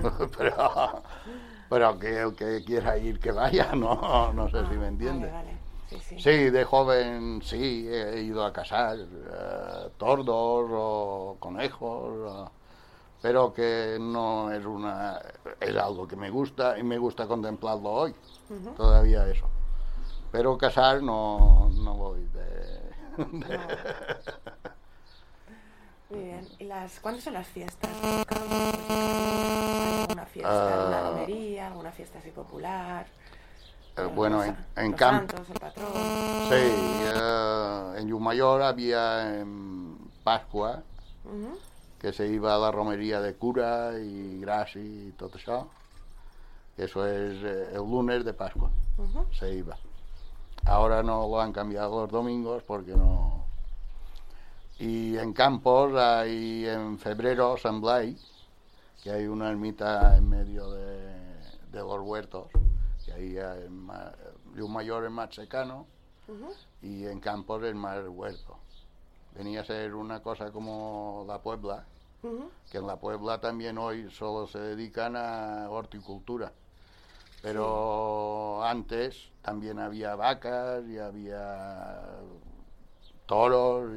[SPEAKER 1] pero que el que quiera ir que vaya, no sé si me entiende.
[SPEAKER 2] Vale. Sí.
[SPEAKER 1] Sí, de joven sí, he ido a cazar tordos o conejos, pero que no es es algo que me gusta y me gusta contemplarlo hoy, todavía eso. Pero cazar no voy
[SPEAKER 2] No. Muy bien. ¿Y cuándo son las fiestas? ¿Hay alguna fiesta, una romería, alguna fiesta así popular?
[SPEAKER 1] Bueno, en
[SPEAKER 2] los
[SPEAKER 1] campo.
[SPEAKER 2] santos, el patrón.
[SPEAKER 1] Sí, en Yumayor había en Pascua, que se iba a la romería de cura y grasi y todo eso. Eso es el lunes de Pascua, se iba. Ahora no lo han cambiado los domingos porque no. Y en Campos hay en febrero San Blai, que hay una ermita en medio de los huertos, que ahí Yumayor es más secano y en Campos es más huerto. Venía a ser una cosa como la Puebla, que en la Puebla también hoy solo se dedican a horticultura. Pero antes también había vacas y había toros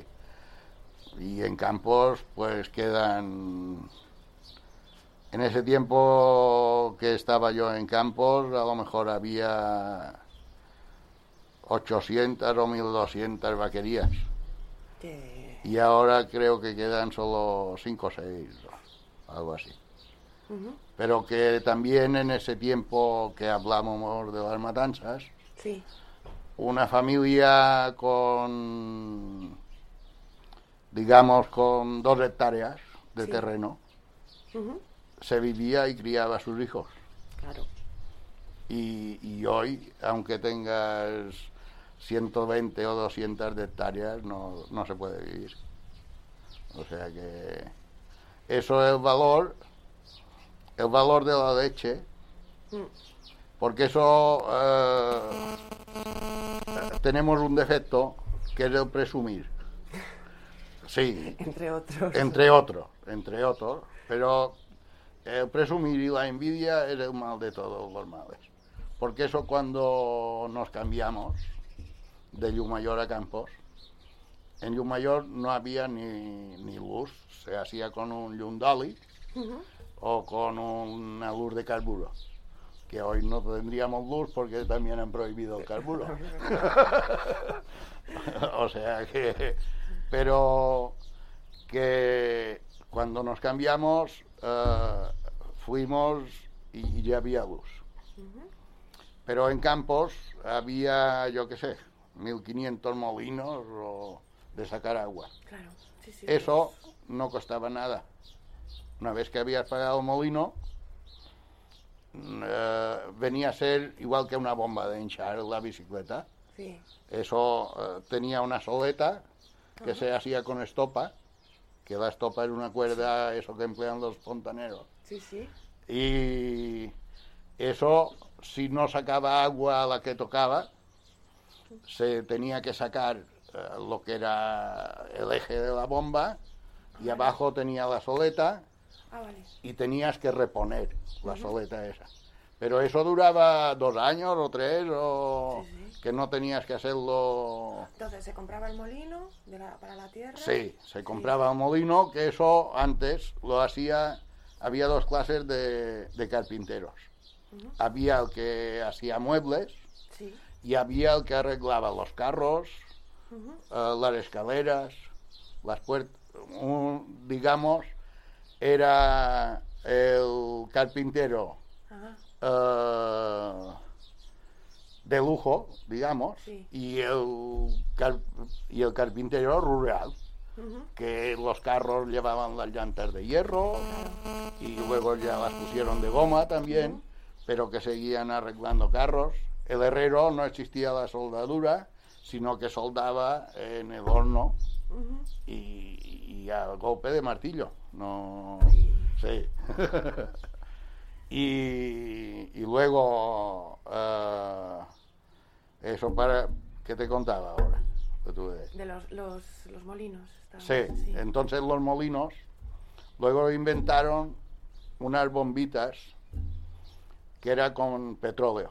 [SPEAKER 1] y en Campos pues quedan... En ese tiempo que estaba yo en Campos a lo mejor había 800 o 1200 vaquerías. Y ahora creo que quedan solo 5 o 6, algo así. Pero que también en ese tiempo que hablamos de las matanzas,
[SPEAKER 2] sí.
[SPEAKER 1] Una familia con, digamos, con 2 hectáreas de terreno, se vivía y criaba a sus hijos.
[SPEAKER 2] Claro.
[SPEAKER 1] Y hoy, aunque tengas 120 o 200 de hectáreas, no se puede vivir. O sea que eso es el valor de la leche, porque eso tenemos un defecto que es el presumir. Sí. Entre otros, pero el presumir y la envidia es el mal de todos los males. Porque eso cuando nos cambiamos de Yumayor a Campos, en Yumayor no había ni luz, se hacía con un yundali o con una luz de carburo, que hoy no tendríamos luz porque también han prohibido el carburo. O sea que, pero que cuando nos cambiamos fuimos y ya había luz. Pero en Campos había, yo qué sé, 1500 molinos de sacar agua.
[SPEAKER 2] Claro, sí.
[SPEAKER 1] Eso no costaba nada. Una vez que habías pagado el molino, venía a ser igual que una bomba de hinchar la bicicleta.
[SPEAKER 2] Sí.
[SPEAKER 1] Eso tenía una soleta que se hacía con estopa, que la estopa es una cuerda, eso que emplean los fontaneros.
[SPEAKER 2] Sí.
[SPEAKER 1] Y eso, si no sacaba agua a la que tocaba, se tenía que sacar lo que era el eje de la bomba y abajo tenía la soleta y tenías que reponer la soleta esa. Pero eso duraba 2 años o 3 que no tenías que hacerlo.
[SPEAKER 2] Entonces, ¿se compraba el molino para la tierra?
[SPEAKER 1] Sí, se compraba el molino, que eso antes lo hacía, había 2 clases de carpinteros. Había el que hacía muebles y había el que arreglaba los carros, las escaleras, las puertas, digamos, era el carpintero de lujo, digamos, y el carpintero rural, que los carros llevaban las llantas de hierro y luego ya las pusieron de goma también, pero que seguían arreglando carros. el herrero no existía la soldadura, sino que soldaba en el horno y a golpe de martillo. No, sí. y luego eso para ¿qué te contaba ahora?
[SPEAKER 2] De los molinos.
[SPEAKER 1] Sí, entonces los molinos luego inventaron unas bombitas que era con petróleo,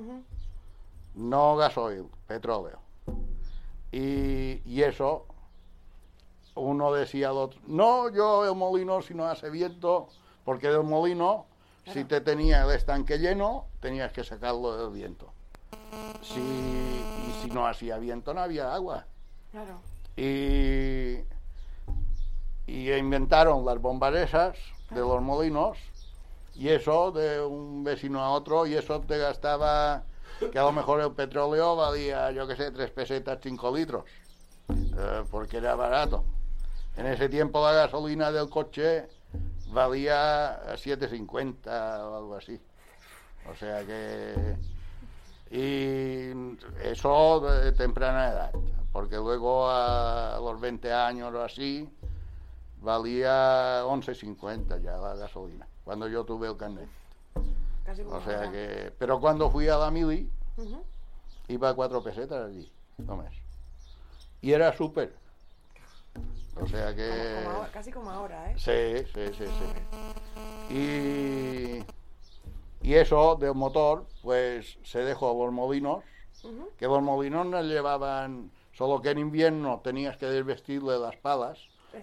[SPEAKER 1] no gasoil, petróleo. Y eso, uno decía al otro, no, yo el molino si no hace viento, porque del molino, claro, si te tenía el estanque lleno, tenías que sacarlo del viento. Y si no hacía viento, no había agua.
[SPEAKER 2] Claro.
[SPEAKER 1] Y inventaron las bombas esas de los molinos, y eso de un vecino a otro, y eso te gastaba, que a lo mejor el petróleo valía, yo qué sé, 3 pesetas, 5 litros, porque era barato. En ese tiempo la gasolina del coche valía 7,50 o algo así. O sea que... Y eso de temprana edad, porque luego a los 20 años o así valía 11,50 ya la gasolina, cuando yo tuve el carnet. O sea que... Pero cuando fui a la mili, iba a 4 pesetas allí, no más. Y era súper. O sea que...
[SPEAKER 2] casi como ahora, ¿eh?
[SPEAKER 1] Sí. Y eso del motor, pues se dejó a los molinos, que los molinos nos llevaban, solo que en invierno tenías que desvestirle las palas,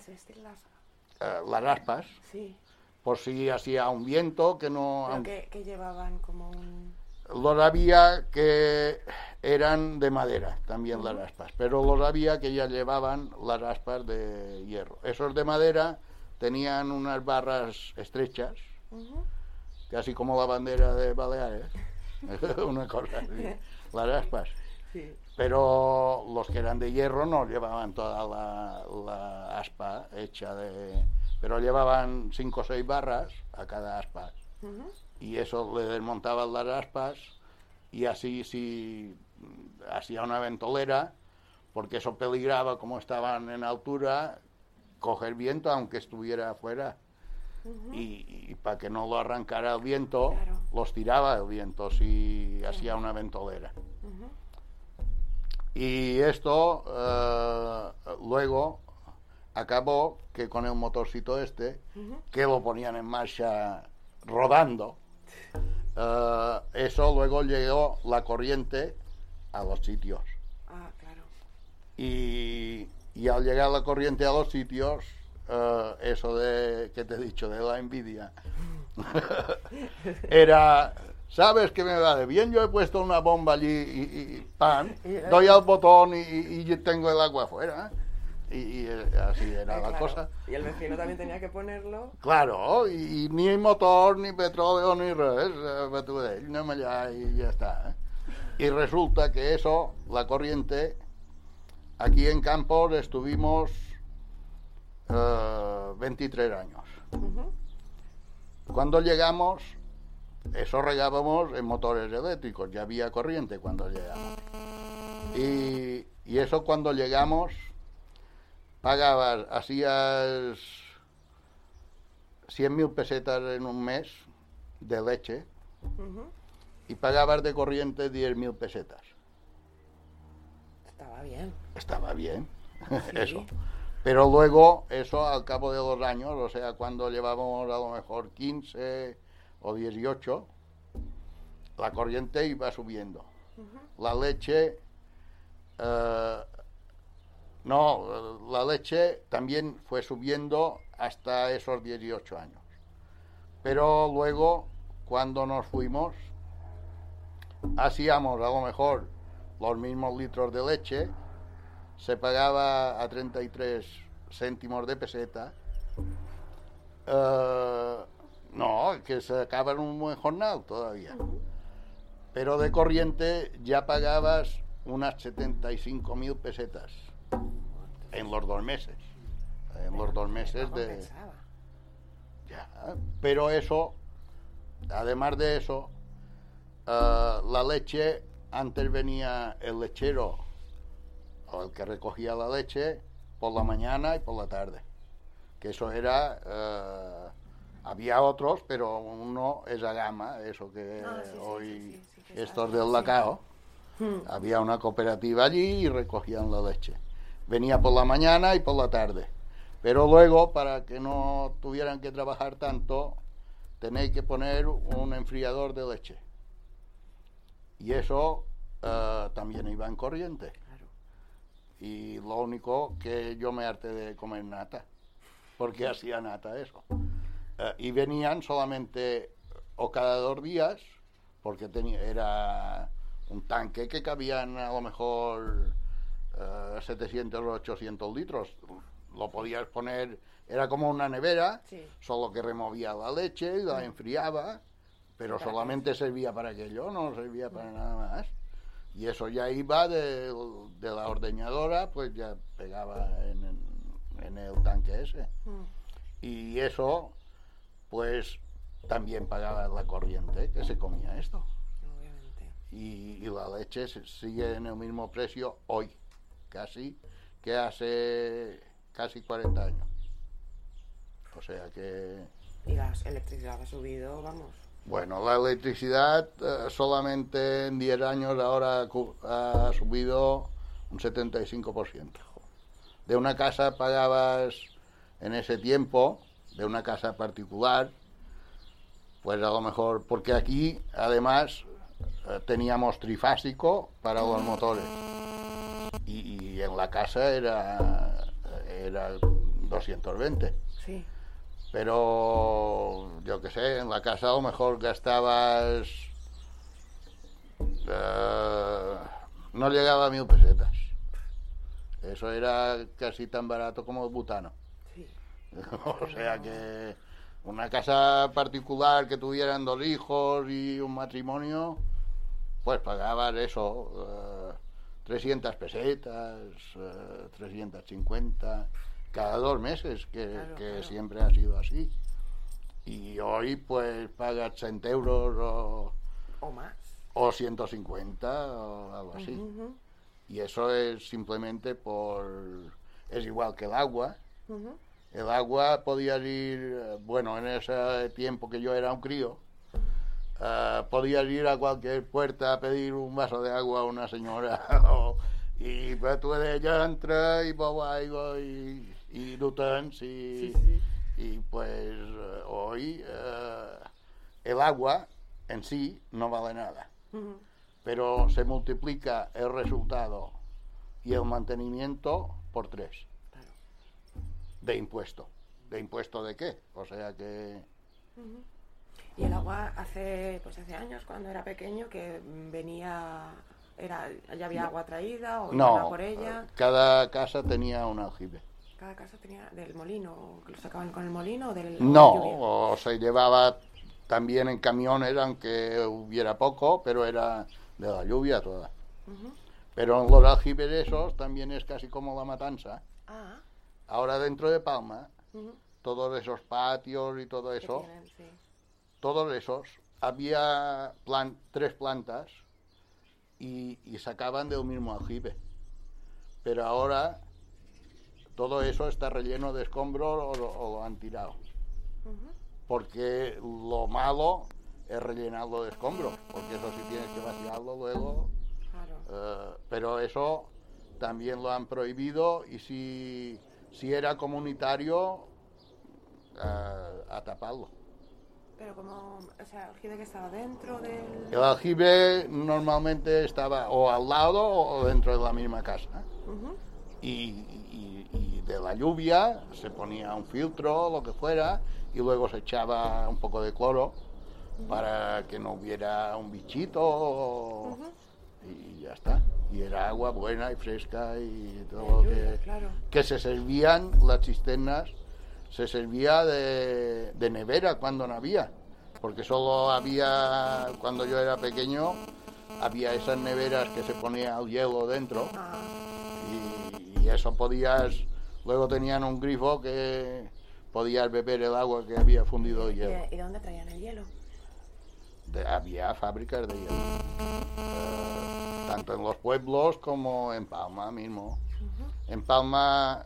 [SPEAKER 1] las aspas,
[SPEAKER 2] sí,
[SPEAKER 1] por si hacía un viento, que no...
[SPEAKER 2] Pero que llevaban como un...
[SPEAKER 1] Los había que eran de madera, también las aspas, pero los había que ya llevaban las aspas de hierro. Esos de madera tenían unas barras estrechas, casi como la bandera de Baleares, una cosa así, las aspas.
[SPEAKER 2] Sí.
[SPEAKER 1] Pero los que eran de hierro no llevaban toda la aspa hecha de... Pero llevaban 5 o 6 barras a cada aspa. Y eso le desmontaban las aspas y así si hacía una ventolera, porque eso peligraba, como estaban en altura, coger viento aunque estuviera afuera. Y para que no lo arrancara el viento, claro, los tiraba el viento si hacía una ventolera. Y esto luego acabó que con el motorcito este, que lo ponían en marcha rodando, eso luego llegó la corriente a los sitios.
[SPEAKER 2] Claro.
[SPEAKER 1] Y al llegar la corriente a los sitios, eso de que te he dicho de la envidia era, ¿sabes qué me va de bien? Yo he puesto una bomba allí y ¡pam! Doy al botón y tengo el agua afuera. Y así era la cosa.
[SPEAKER 2] Y el vecino también tenía que ponerlo.
[SPEAKER 1] Claro, y ni motor, ni petróleo, ni res, y ya está. Y resulta que eso, la corriente, aquí en Campos estuvimos 23 años. Cuando llegamos, eso regábamos en motores eléctricos, ya había corriente cuando llegamos. Y eso cuando llegamos, pagabas, hacías 100.000 pesetas en un mes de leche y pagabas de corriente 10.000 pesetas. Estaba bien, sí. Eso. Pero luego, eso al cabo de 2 años, o sea, cuando llevábamos a lo mejor 15 o 18, la corriente iba subiendo. La leche... la leche también fue subiendo hasta esos 18 años. Pero luego, cuando nos fuimos, hacíamos a lo mejor los mismos litros de leche, se pagaba a 33 céntimos de peseta. No, que se acaba en un buen jornal todavía. Pero de corriente ya pagabas unas 75.000 pesetas en los 2 meses. En los 2 meses de... Ya, pero eso, además de eso, la leche antes venía el lechero o el que recogía la leche por la mañana y por la tarde. Que eso era... había otros, pero uno es la gama, eso que hoy
[SPEAKER 2] que
[SPEAKER 1] estos del Lacao. Había una cooperativa allí y recogían la leche. Venía por la mañana y por la tarde. Pero luego, para que no tuvieran que trabajar tanto, tenéis que poner un enfriador de leche. Y eso también iba en corriente.
[SPEAKER 2] Claro.
[SPEAKER 1] Y lo único que yo me harté de comer nata, porque hacía nata eso. Y venían solamente o cada 2 días, porque era un tanque que cabían a lo mejor 700 o 800 litros. Lo podías poner, era como una nevera,
[SPEAKER 2] Sí.
[SPEAKER 1] solo que removía la leche y la enfriaba, pero solamente servía para aquello, no servía para nada más. Y eso ya iba de la ordeñadora, pues ya pegaba en el tanque ese. Y eso, pues también pagaba la corriente que se comía esto.
[SPEAKER 2] Obviamente.
[SPEAKER 1] Y la leche sigue en el mismo precio hoy, casi, que hace casi 40 años. O sea que...
[SPEAKER 2] Y la electricidad ha subido, vamos.
[SPEAKER 1] Bueno, la electricidad solamente en 10 años ahora ha subido un 75%. De una casa pagabas en ese tiempo, de una casa particular, pues a lo mejor, porque aquí además teníamos trifásico para los motores y en la casa era 220.
[SPEAKER 2] Sí.
[SPEAKER 1] Pero yo qué sé, en la casa a lo mejor gastabas no llegaba a 1000 pesetas. Eso era casi tan barato como el butano.
[SPEAKER 2] Sí.
[SPEAKER 1] O sea que una casa particular que tuvieran 2 hijos y un matrimonio, pues pagabas eso, 300 pesetas, 350, cada 2 meses, que siempre ha sido así. Y hoy pues pagas 100 euros
[SPEAKER 2] O más.
[SPEAKER 1] o 150 o algo así. Y eso es simplemente es igual que el agua. El agua podías ir, bueno, en ese tiempo que yo era un crío, podías ir a cualquier puerta a pedir un vaso de agua a una señora y pues tú de ella entras y agua y du tens y pues hoy el agua en sí no vale nada, pero se multiplica el resultado y el mantenimiento por 3 de impuesto. ¿De impuesto de qué? O sea que...
[SPEAKER 2] Y el agua hace años, cuando era pequeño, que venía... ¿Ya había agua traída o iba por ella?
[SPEAKER 1] Cada casa tenía un aljibe.
[SPEAKER 2] Cada casa tenía del molino, que lo sacaban con el molino o del...
[SPEAKER 1] No,
[SPEAKER 2] lluvia.
[SPEAKER 1] o se llevaba también en camiones, aunque hubiera poco, pero era de la lluvia toda. Pero en los aljibes esos también es casi como la matanza.
[SPEAKER 2] Ah.
[SPEAKER 1] Ahora dentro de Palma, todos esos patios y todo eso, todos esos, había 3 plantas y sacaban del mismo aljibe. Pero ahora todo eso está relleno de escombros o lo han tirado. Porque lo malo es rellenarlo de escombros, porque eso sí tienes que vaciarlo luego. Claro. Pero eso también lo han prohibido y si era comunitario, a taparlo.
[SPEAKER 2] Pero como, o sea, el aljibe que estaba dentro del...
[SPEAKER 1] El aljibe normalmente estaba o al lado o dentro de la misma casa. Y de la lluvia se ponía un filtro, lo que fuera, y luego se echaba un poco de cloro para que no hubiera un bichito y ya está. Y era agua buena y fresca y todo lo que se servían, las cisternas, se servía de nevera cuando no había, porque solo había, cuando yo era pequeño, había esas neveras que se ponía el hielo dentro y eso podías, luego tenían un grifo que podías beber el agua que había fundido el hielo.
[SPEAKER 2] ¿Y de dónde traían el hielo?
[SPEAKER 1] Había fábricas de hielo. tanto en los pueblos como en Palma mismo. En Palma,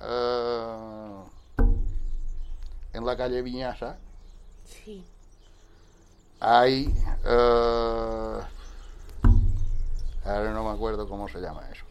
[SPEAKER 1] en la calle Viñasa,
[SPEAKER 2] Sí.
[SPEAKER 1] hay, ahora no me acuerdo cómo se llama eso.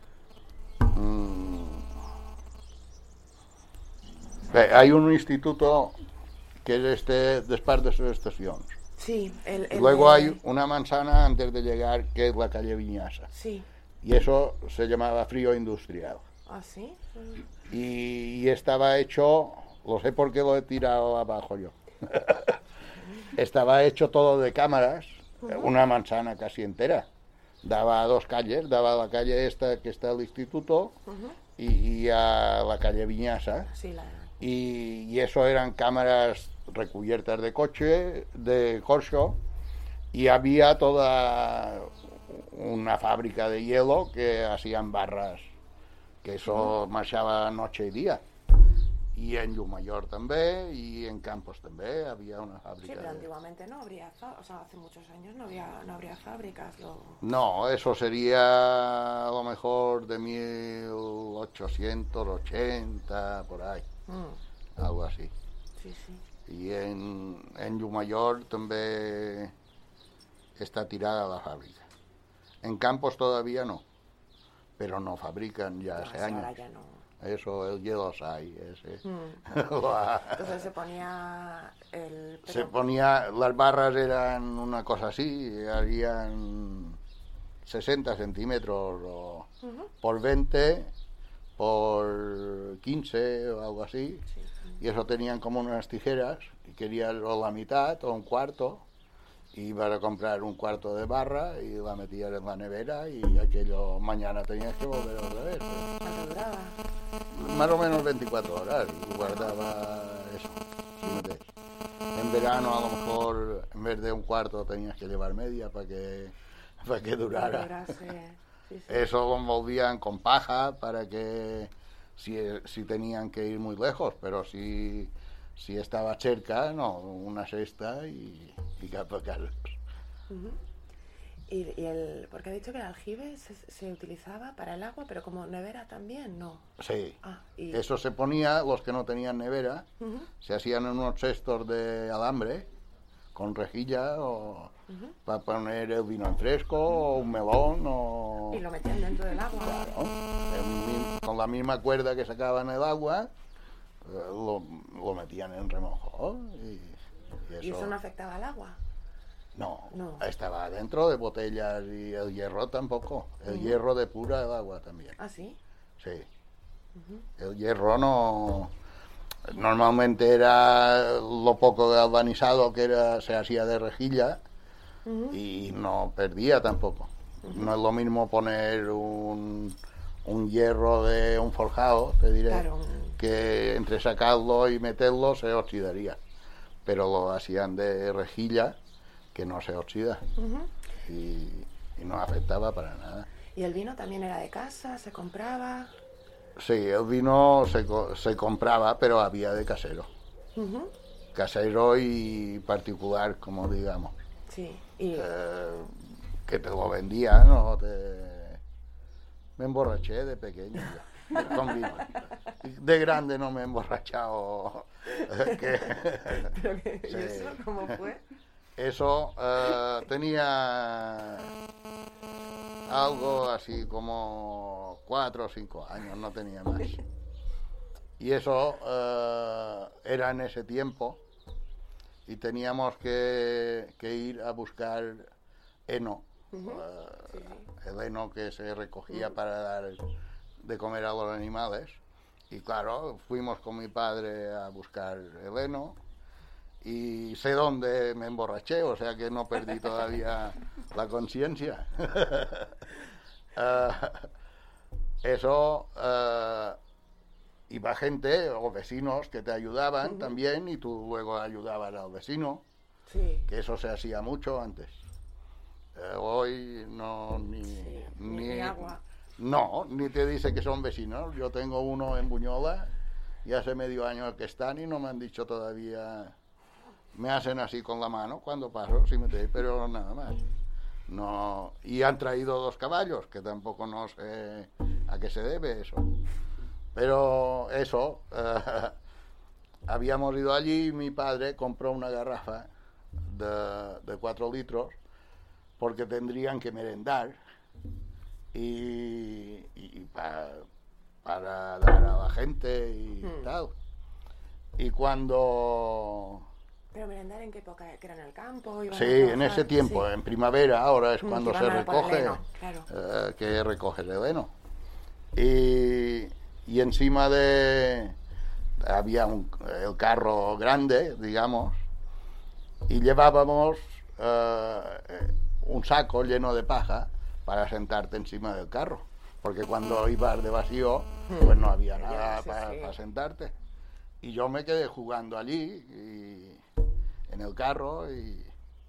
[SPEAKER 1] Hay un instituto que es este Despart de sus estaciones.
[SPEAKER 2] Sí,
[SPEAKER 1] Luego hay una manzana antes de llegar que es la calle Viñasa.
[SPEAKER 2] Sí.
[SPEAKER 1] Y eso se llamaba Frío Industrial.
[SPEAKER 2] ¿Ah, sí?
[SPEAKER 1] Y estaba hecho, lo sé porque lo he tirado abajo yo. Estaba hecho todo de cámaras, una manzana casi entera. Daba a dos calles, daba a la calle esta que está el instituto y a la calle Viñasa.
[SPEAKER 2] Sí,
[SPEAKER 1] Y eso eran cámaras recubiertas de coche, de corcho, y había toda una fábrica de hielo que hacían barras, que eso marchaba noche y día. Y en Llumayor también, y en Campos también había una fábrica.
[SPEAKER 2] Sí, pero antiguamente no habría, o sea, hace muchos años no habría fábricas.
[SPEAKER 1] No, eso sería a lo mejor de 1880, por ahí, algo así.
[SPEAKER 2] Sí, sí.
[SPEAKER 1] Y en Llumayor también está tirada la fábrica. En Campos todavía no, pero no fabrican ya hace años.
[SPEAKER 2] Ahora ya no.
[SPEAKER 1] Eso, el hielo hay, ese.
[SPEAKER 2] Entonces se ponía
[SPEAKER 1] las barras eran una cosa así, harían 60 centímetros por 20, por 15 o algo así.
[SPEAKER 2] Sí.
[SPEAKER 1] Y eso tenían como unas tijeras, y querías o la mitad o un cuarto, y ibas a comprar un cuarto de barra y la metías en la nevera y aquello mañana tenías que volver otra vez.
[SPEAKER 2] ¿Cuánto duraba?
[SPEAKER 1] Más o menos 24 horas, y guardaba eso. En verano a lo mejor en vez de un cuarto tenías que llevar media para que durara.
[SPEAKER 2] Sí.
[SPEAKER 1] Eso lo envolvían con paja para que si tenían que ir muy lejos, pero si estaba cerca, no, una cesta y capacarlos.
[SPEAKER 2] Porque ha dicho que el aljibe se utilizaba para el agua, pero como nevera también, ¿no?
[SPEAKER 1] Sí, eso se ponía, los que no tenían nevera, se hacían en unos cestos de alambre, con rejilla, para poner el vino en fresco, o un melón,
[SPEAKER 2] Y lo metían dentro del agua.
[SPEAKER 1] Claro, con la misma cuerda que sacaban el agua, lo metían en remojo.
[SPEAKER 2] ¿Y eso no afectaba al agua?
[SPEAKER 1] No, estaba dentro de botellas, y el hierro tampoco. El hierro depura el agua también.
[SPEAKER 2] ¿Ah, sí?
[SPEAKER 1] Sí. El hierro no... Normalmente era lo poco galvanizado que se hacía de rejilla y no perdía tampoco. No es lo mismo poner un hierro de un forjado, te diré,
[SPEAKER 2] claro,
[SPEAKER 1] que entre sacarlo y meterlo se oxidaría. Pero lo hacían de rejilla, que no se oxida y no afectaba para nada.
[SPEAKER 2] ¿Y el vino también era de casa? ¿Se compraba?
[SPEAKER 1] Sí, el vino se compraba, pero había de casero. Casero y particular, como digamos.
[SPEAKER 2] Sí.
[SPEAKER 1] Que te lo vendía, ¿no? Me emborraché de pequeño ya, con vino. De grande no me he emborrachado.
[SPEAKER 2] ¿Pero qué?
[SPEAKER 1] Sí.
[SPEAKER 2] ¿Y eso cómo fue?
[SPEAKER 1] Eso tenía algo así como 4 o 5 años, no tenía más. Y eso era en ese tiempo y teníamos que ir a buscar heno, el heno que se recogía para dar de comer a los animales. Y claro, fuimos con mi padre a buscar el heno. Y sé dónde me emborraché, o sea que no perdí todavía la conciencia. Eso, iba gente o vecinos que te ayudaban también, y tú luego ayudabas al vecino, que eso se hacía mucho antes. Hoy no,
[SPEAKER 2] ni agua.
[SPEAKER 1] No, ni te dice que son vecinos. Yo tengo uno en Buñola y hace medio año que están y no me han dicho todavía. Me hacen así con la mano cuando paso, pero nada más. no, y han traído 2 caballos, que tampoco no sé a qué se debe eso. Pero eso, habíamos ido allí y mi padre compró una garrafa de 4 litros porque tendrían que merendar y para dar a la gente y tal. Y cuando...
[SPEAKER 2] ¿Pero merendar en qué época? ¿Que era en el campo?
[SPEAKER 1] Sí, en ese tiempo, en primavera, ahora es cuando se recoge,
[SPEAKER 2] claro.
[SPEAKER 1] Que recoges el heno. Y encima había el carro grande, digamos, y llevábamos un saco lleno de paja para sentarte encima del carro, porque cuando ibas de vacío, pues no había nada para sentarte. Y yo me quedé jugando allí, en el carro, y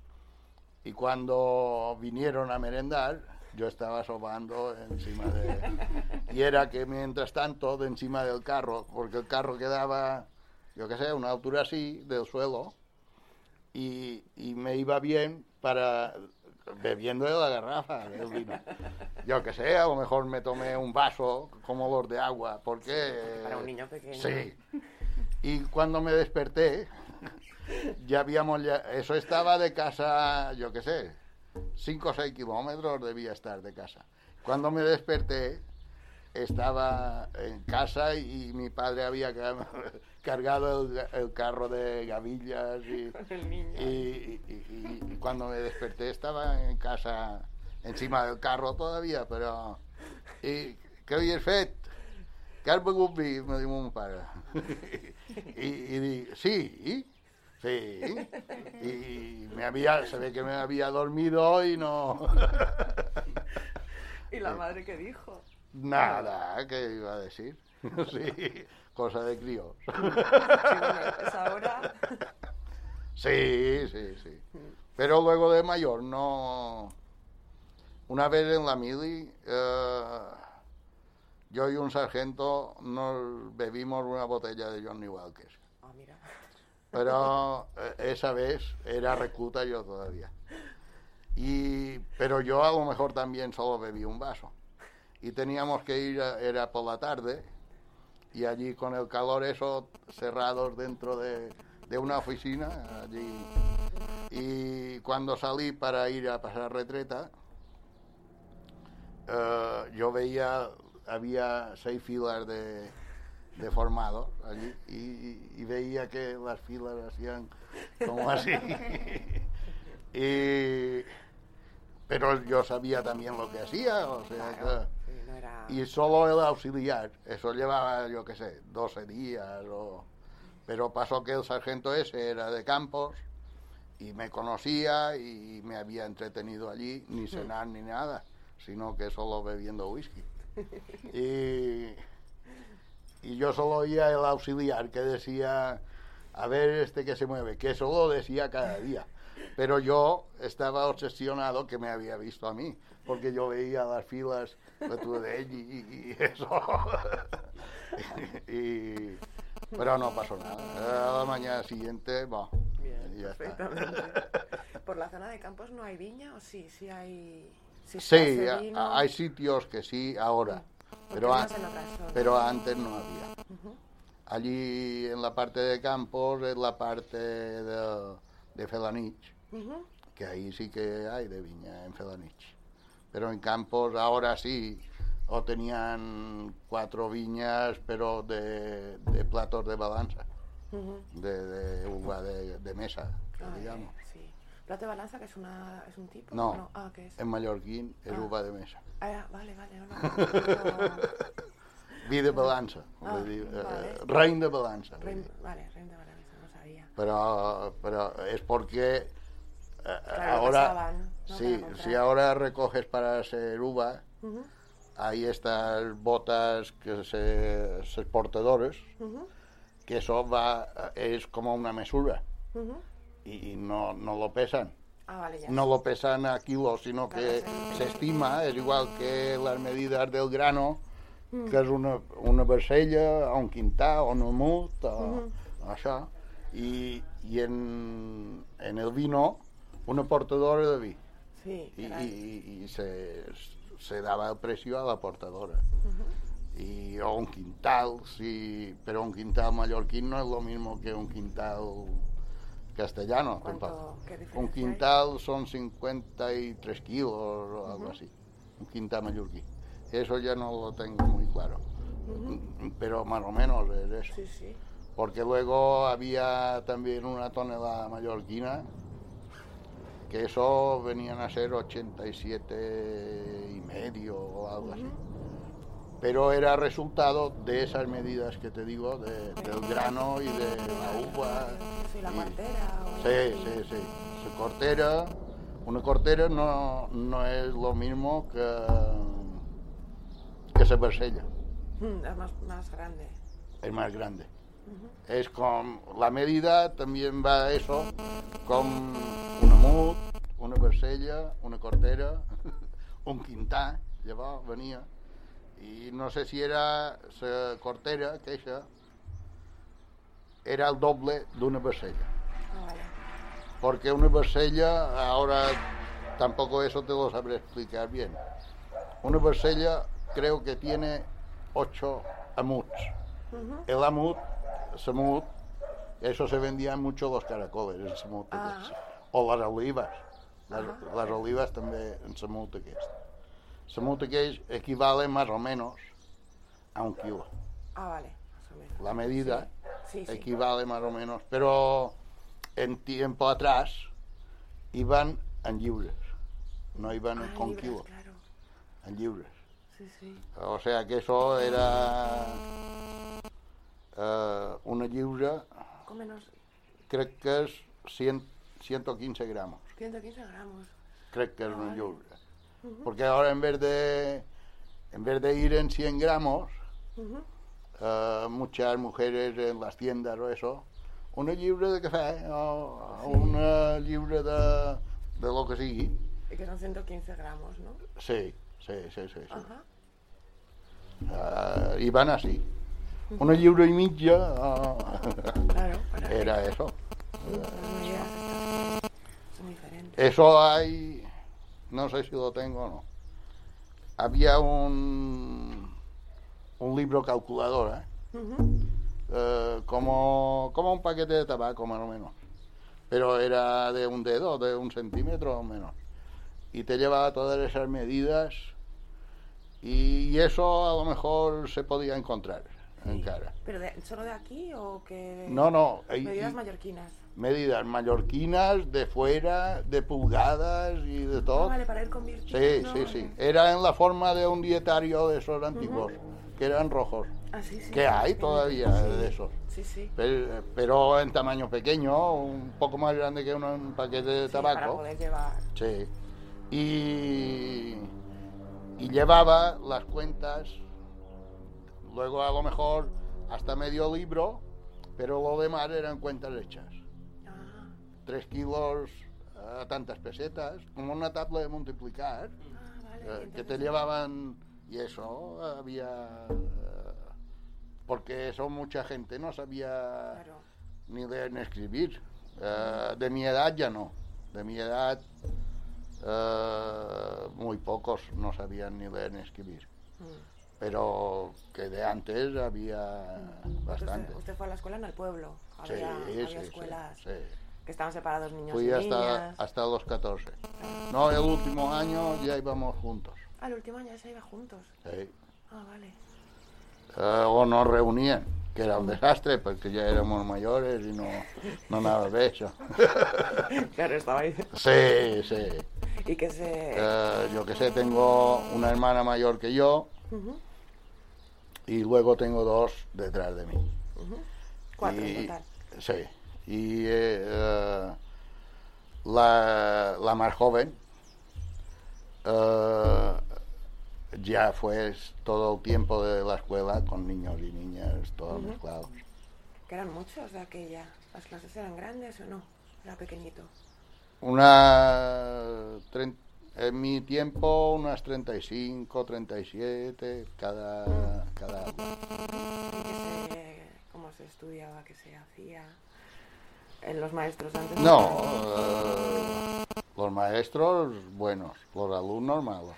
[SPEAKER 1] cuando vinieron a merendar, yo estaba sobando encima y era que mientras tanto, de encima del carro, porque el carro quedaba, yo qué sé, a una altura así del suelo, y me iba bien para bebiendo de la garrafa del vino. Yo que sé, a lo mejor me tomé un vaso como los de agua, porque...
[SPEAKER 2] Para un niño pequeño.
[SPEAKER 1] Sí. Y cuando me desperté, eso estaba de casa, yo que sé, 5 o 6 kilómetros debía estar de casa. Cuando me desperté, estaba en casa y mi padre había cargado el carro de gavillas y cuando me desperté estaba en casa, encima del carro todavía, pero... ¿Qué havies fet? ¿Qué has begut vi? Me diu mon pare. Y di, sí, y se ve que me había dormido y no...
[SPEAKER 2] ¿Y la madre qué dijo?
[SPEAKER 1] Nada, ¿qué iba a decir? Sí, cosa de críos.
[SPEAKER 2] Sí, bueno, es ahora...
[SPEAKER 1] Sí. Pero luego de mayor, no... Una vez en la mili, yo y un sargento nos bebimos una botella de Johnny Walker.
[SPEAKER 2] Ah, mira.
[SPEAKER 1] Pero esa vez era recluta yo todavía. Pero yo a lo mejor también solo bebí un vaso. Y teníamos que ir, era por la tarde, y allí con el calor eso, cerrados dentro de una oficina, allí. Y cuando salí para ir a pasar retreta, yo veía, había 6 filas de formados allí, y veía que las filas hacían como así. Pero yo sabía también lo que hacía, o sea,
[SPEAKER 2] claro, sí, no era...
[SPEAKER 1] Y solo el auxiliar, eso llevaba, yo qué sé, 12 días, pero pasó que el sargento ese era de Campos y me conocía y me había entretenido allí, ni cenar ni nada, sino que solo bebiendo whisky. Y yo solo oía el auxiliar que decía, a ver este que se mueve, que eso lo decía cada día. Pero yo estaba obsesionado que me había visto a mí, porque yo veía las filas de ell y eso. Pero no pasó nada. A la mañana siguiente, bueno,
[SPEAKER 2] bien,
[SPEAKER 1] ya
[SPEAKER 2] perfectamente.
[SPEAKER 1] está.
[SPEAKER 2] ¿Por la zona de Campos no hay viña o sí? Sí hay...
[SPEAKER 1] Sí, hay sitios que sí ahora, pero antes no había. Allí en la parte de Campos es la parte de Felanich, que ahí sí que hay de viña en Felanich. Pero en Campos ahora sí, o tenían 4 viñas, pero de platos de balanza, de uva de mesa, digamos.
[SPEAKER 2] Sí. ¿Plato de balanza que es un tipo?
[SPEAKER 1] No,
[SPEAKER 2] ¿qué es?
[SPEAKER 1] en mallorquín es uva de mesa.
[SPEAKER 2] Vale.
[SPEAKER 1] Vi de balanza,
[SPEAKER 2] vale.
[SPEAKER 1] rein de balanza.
[SPEAKER 2] Rein de balanza, no sabía.
[SPEAKER 1] Pero es porque
[SPEAKER 2] claro,
[SPEAKER 1] ahora,
[SPEAKER 2] pasaban, ¿no?
[SPEAKER 1] si ahora recoges para hacer uva, hay estas botas que se portadores, que eso es como una mesura, y no lo pesan.
[SPEAKER 2] Vale, ya.
[SPEAKER 1] No lo pesan a kilos, sino que se estima, es igual que las medidas del grano, que és una barcella, un quintar, un umut, això, i en el vino una portadora de vi.
[SPEAKER 2] Sí,
[SPEAKER 1] y se daba el precio a la portadora. Y o un quintal, sí, pero un quintal mallorquín no es lo mismo que un quintal castellano.
[SPEAKER 2] ¿Qué diferencia
[SPEAKER 1] Un quintal son 53 kilos o algo así, un quintal mallorquín. Eso ya no lo tengo muy claro, pero más o menos es eso.
[SPEAKER 2] Sí, sí.
[SPEAKER 1] Porque luego había también una tonelada mallorquina, que eso venían a ser 87 y medio o algo así. Pero era resultado de esas medidas que te digo, del grano y de la uva.
[SPEAKER 2] Sí, la cortera.
[SPEAKER 1] Sí. Una cortera no es lo mismo que se versella.
[SPEAKER 2] Es más grande.
[SPEAKER 1] Es más grande. Es con la medida también va eso, con una mut, una versella, una cortera, un quintá, venía. Y no sé si era cortera, que esa era el doble de una versella.
[SPEAKER 2] Vale.
[SPEAKER 1] Porque una versella, ahora tampoco eso te lo sabré explicar bien. Una versella creo que tiene 8 amuts. El samut, eso se vendían mucho los caracoles, el samut o las olivas. Las olivas también en samut aquest. Samut aquest equivale más o menos a 1 kilo.
[SPEAKER 2] Vale, más o menos.
[SPEAKER 1] La medida
[SPEAKER 2] sí.
[SPEAKER 1] equivale más o menos, pero en tiempo atrás iban en lliures, no iban con
[SPEAKER 2] libras,
[SPEAKER 1] kilos,
[SPEAKER 2] claro.
[SPEAKER 1] en lliures.
[SPEAKER 2] Sí.
[SPEAKER 1] O sea que eso era una lliura, crec que és 115 gramos.
[SPEAKER 2] 115 gramos.
[SPEAKER 1] Crec que es una lliura. Porque ahora en vez de ir en 100 gramos, muchas mujeres en las tiendas o eso, una lliura de café o una lliura de lo que sigui.
[SPEAKER 2] Y que son 115 gramos, ¿no?
[SPEAKER 1] Sí. Y van así. Una lliura y mitja
[SPEAKER 2] claro,
[SPEAKER 1] era eso.
[SPEAKER 2] Son diferentes.
[SPEAKER 1] Eso hay, no sé si lo tengo o no. Había un libro calculador, como un paquete de tabaco más o menos, pero era de un dedo, de 1 centímetro o menos, y te llevaba todas esas medidas, y eso a lo mejor se podía encontrar en cara.
[SPEAKER 2] ¿Pero solo de aquí o que...?
[SPEAKER 1] No.
[SPEAKER 2] Medidas mallorquinas.
[SPEAKER 1] Medidas mallorquinas, de fuera, de pulgadas y de todo.
[SPEAKER 2] Vale, para ir convirtiendo.
[SPEAKER 1] Sí. Era en la forma de un dietario de esos antiguos, que eran rojos.
[SPEAKER 2] Sí.
[SPEAKER 1] Que hay todavía de esos.
[SPEAKER 2] Sí.
[SPEAKER 1] Pero en tamaño pequeño, un poco más grande que un paquete de tabaco.
[SPEAKER 2] Para poder llevar.
[SPEAKER 1] Sí. Y llevaba las cuentas, luego a lo mejor hasta medio libro, pero lo demás eran cuentas hechas. 3 kilos a tantas pesetas, como una tabla de multiplicar,
[SPEAKER 2] Vale,
[SPEAKER 1] que te llevaban, y eso había, porque eso mucha gente no sabía ni leer ni escribir. De mi edad ya no, de mi edad muy pocos no sabían ni leer ni escribir. Pero que de antes había bastante.
[SPEAKER 2] Usted fue a la escuela en el pueblo. Había escuelas que estaban separados niños
[SPEAKER 1] Fui
[SPEAKER 2] y niñas.
[SPEAKER 1] hasta los 14. No, el último año ya íbamos juntos.
[SPEAKER 2] El último año ya se iba juntos.
[SPEAKER 1] Sí.
[SPEAKER 2] Vale.
[SPEAKER 1] O nos reunían, que era un desastre porque ya éramos mayores y no nada de eso.
[SPEAKER 2] Claro, estaba ahí.
[SPEAKER 1] Sí.
[SPEAKER 2] Y que se...
[SPEAKER 1] yo que sé, tengo una hermana mayor que yo. Y luego tengo 2 detrás de mí.
[SPEAKER 2] 4 en total.
[SPEAKER 1] Sí. Y la más joven ya fue todo el tiempo de la escuela con niños y niñas todos mezclados.
[SPEAKER 2] ¿Que eran muchos de aquella? ¿Las clases eran grandes o no? Era pequeñito.
[SPEAKER 1] En mi tiempo unas 35, 37 cada aula.
[SPEAKER 2] ¿Cómo se estudiaba? ¿Qué se hacía? ¿En los maestros antes?
[SPEAKER 1] No, Los maestros buenos, los alumnos malos.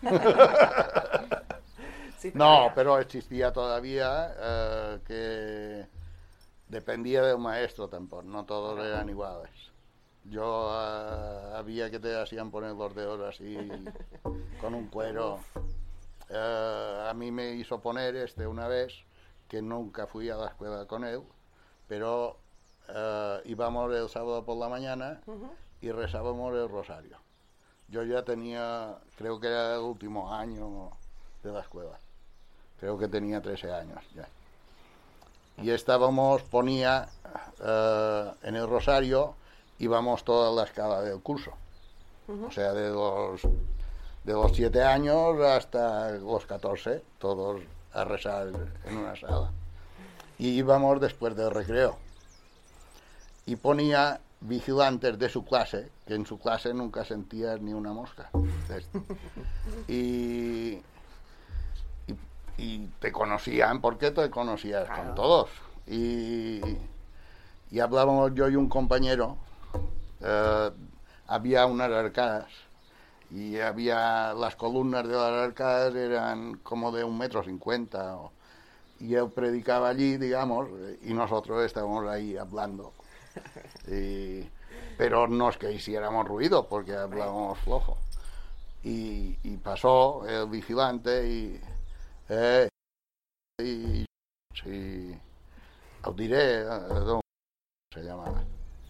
[SPEAKER 2] Sí,
[SPEAKER 1] No, pero existía todavía que dependía del maestro tampoco, no todos eran iguales. Yo había que te hacían poner los dedos así con un cuero. A mí me hizo poner una vez, que nunca fui a la escuela con él, pero íbamos el sábado por la mañana y rezábamos el rosario. Yo ya tenía, creo que era el último año de la escuela, creo que tenía 13 años ya. Y ponía en el rosario, íbamos toda la escala del curso, o sea, de los 7 años hasta los 14, todos a rezar en una sala. Y íbamos después del recreo. Y ponía vigilantes de su clase, que en su clase nunca sentías ni una mosca. Y te conocían, porque te conocías con todos. Y hablábamos yo y un compañero, había unas arcadas, y había las columnas de las arcadas eran como de 1,50 m, y él predicaba allí, digamos, y nosotros estábamos ahí hablando. Pero no es que hiciéramos ruido, porque hablábamos flojo. Y pasó el vigilante y sí, os diré, se llamaba.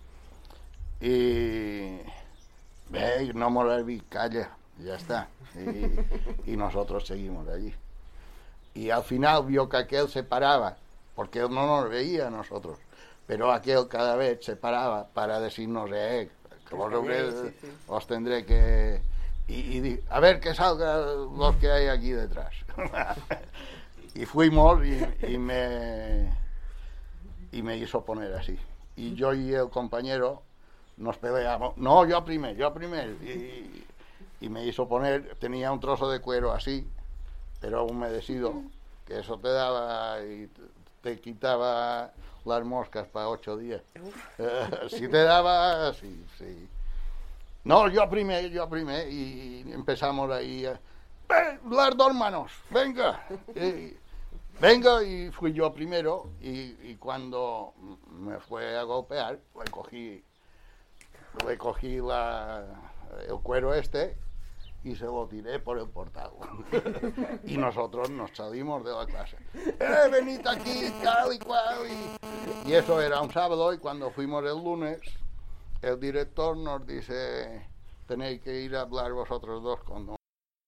[SPEAKER 1] Y no morir, calla, ya está. Y nosotros seguimos allí. Y al final vio que aquel se paraba, porque él no nos veía a nosotros, pero aquel cada vez se paraba para decirnos, que os tendré que... Y a ver que salgan los que hay aquí detrás. Y fuimos y me hizo poner así. Y yo y el compañero nos peleamos. No, yo primero. Y me hizo poner, tenía un trozo de cuero así, pero humedecido, que eso te daba y te quitaba las moscas para 8 días. Si te daba, sí. No, yo primero, y empezamos ahí, las dos manos, venga. Venga, y fui yo primero, y cuando me fue a golpear, le cogí el cuero y se lo tiré por el portal. Y nosotros nos salimos de la clase. Venid aquí, tal y cual. Y eso era un sábado, y cuando fuimos el lunes, el director nos dice, tenéis que ir a hablar vosotros dos con nosotros.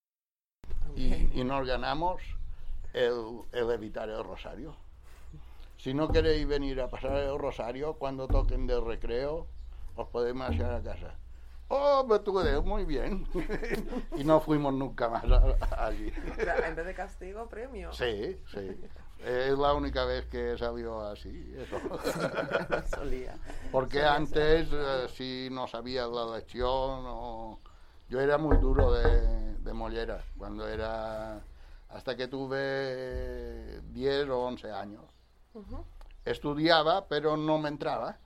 [SPEAKER 1] Y nos ganamos el evitar el rosario. Si no queréis venir a pasar el rosario, cuando toquen del recreo, os podéis marchar a casa. Oh, pero tú eres muy bien. Y no fuimos nunca más allí.
[SPEAKER 2] En vez de castigo, premio.
[SPEAKER 1] Sí. Es la única vez que salió así, eso.
[SPEAKER 2] Solía.
[SPEAKER 1] Porque antes, si no sabías la lección, yo era muy duro de mollera, cuando era... hasta que tuve 10 o 11 años. Estudiaba, pero no me entraba.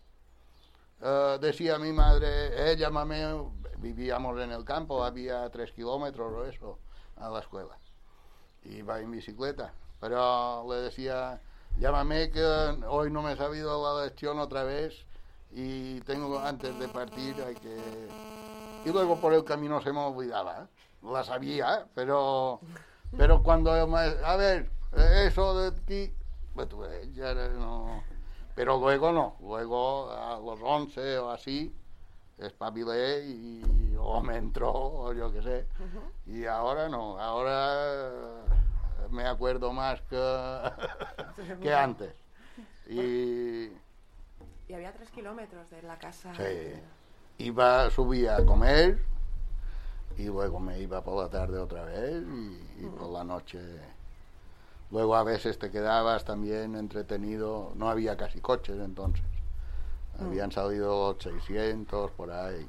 [SPEAKER 1] Decía mi madre, llámame, vivíamos en el campo, había 3 kilómetros o eso a la escuela. Iba en bicicleta, pero le decía, llámame que hoy no me he sabido la lección otra vez y tengo, antes de partir, hay que... Y luego por el camino se me olvidaba, la sabía, pero cuando el maestro, a ver, eso de aquí, pues ya no... Pero luego no, luego a los 11 o así, espabilé o me entró, o yo qué sé. Y ahora no, ahora me acuerdo más que antes. Y
[SPEAKER 2] había 3 kilómetros de la casa.
[SPEAKER 1] Sí, subía a comer y luego me iba por la tarde otra vez y por la noche... Luego a veces te quedabas también entretenido, no había casi coches entonces, habían salido los 600 por ahí,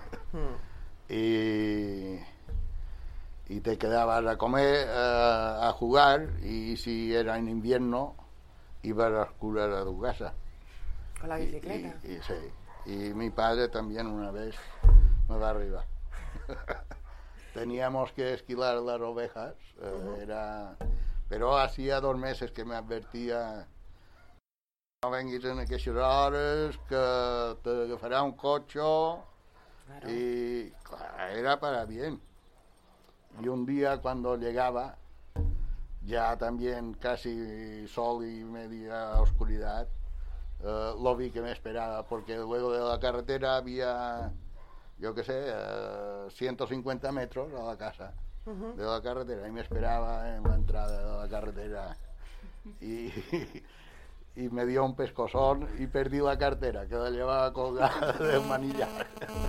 [SPEAKER 1] y te quedabas a comer, a jugar, y si era en invierno ibas a oscurar a tu casa.
[SPEAKER 2] ¿Con la bicicleta?
[SPEAKER 1] Sí, y mi padre también una vez de arriba. Teníamos que esquilar las ovejas, pero hacía 2 meses que me advertía: no venguis en aquestes hores, que te agafará un cocho. Claro. Y claro, era para bien. Y un día cuando llegaba, ya también casi sol y media oscuridad, lo vi que me esperaba, porque luego de la carretera había, yo qué sé, 150 metros a la casa de la carretera, y me esperaba en la entrada de la carretera. Y me dio un pescozón y perdí la cartera, que la llevaba colgada del manillar.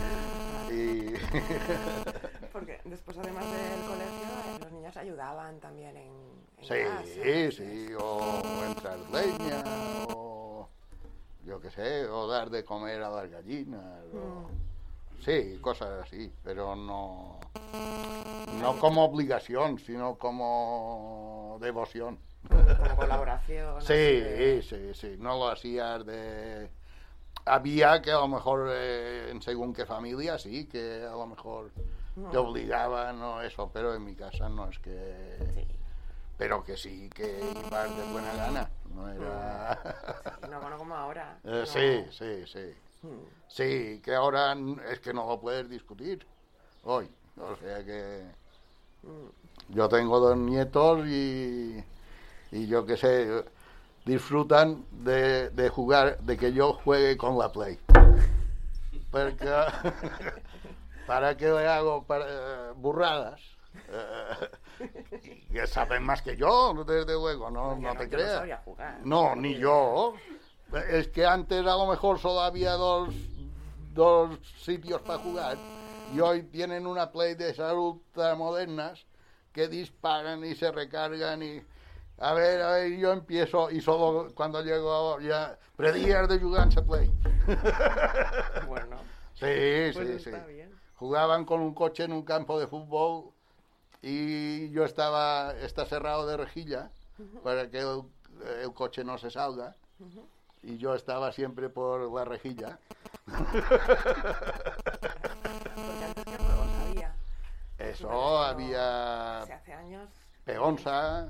[SPEAKER 2] Porque después, además del colegio, los niños ayudaban también en
[SPEAKER 1] sí,
[SPEAKER 2] casa.
[SPEAKER 1] Sí, o entrar leña, o yo qué sé, o dar de comer a las gallinas, sí, cosas así, pero no como obligación, sino como devoción.
[SPEAKER 2] Como colaboración.
[SPEAKER 1] Sí, no lo hacías de... Había que a lo mejor en según qué familia sí, que a lo mejor te obligaban o eso, pero en mi casa no es que... Sí. Pero que sí, que ibas de buena gana, no era...
[SPEAKER 2] Sí, no como ahora.
[SPEAKER 1] Sí. Sí, que ahora es que no lo puedes discutir hoy, o sea que... Yo tengo 2 nietos y yo qué sé, disfrutan de jugar, de que yo juegue con la Play. Porque ¿para qué le hago burradas? Que saben más que yo, desde luego, no te creas.
[SPEAKER 2] No sabía jugar.
[SPEAKER 1] No, ni yo. Es que antes a lo mejor solo había dos sitios para jugar, y hoy tienen una Play de esas ultra modernas que disparan y se recargan y... A ver, yo empiezo y solo cuando llego ya... Predies de jugar en Play.
[SPEAKER 2] Bueno.
[SPEAKER 1] Sí.
[SPEAKER 2] Está bien.
[SPEAKER 1] Jugaban con un coche en un campo de fútbol y yo está cerrado de rejilla para que el coche no se salga, y yo estaba siempre por la rejilla.
[SPEAKER 2] Porque antes, ¿qué juegos había?
[SPEAKER 1] Eso había...
[SPEAKER 2] Hace años...
[SPEAKER 1] Peonza,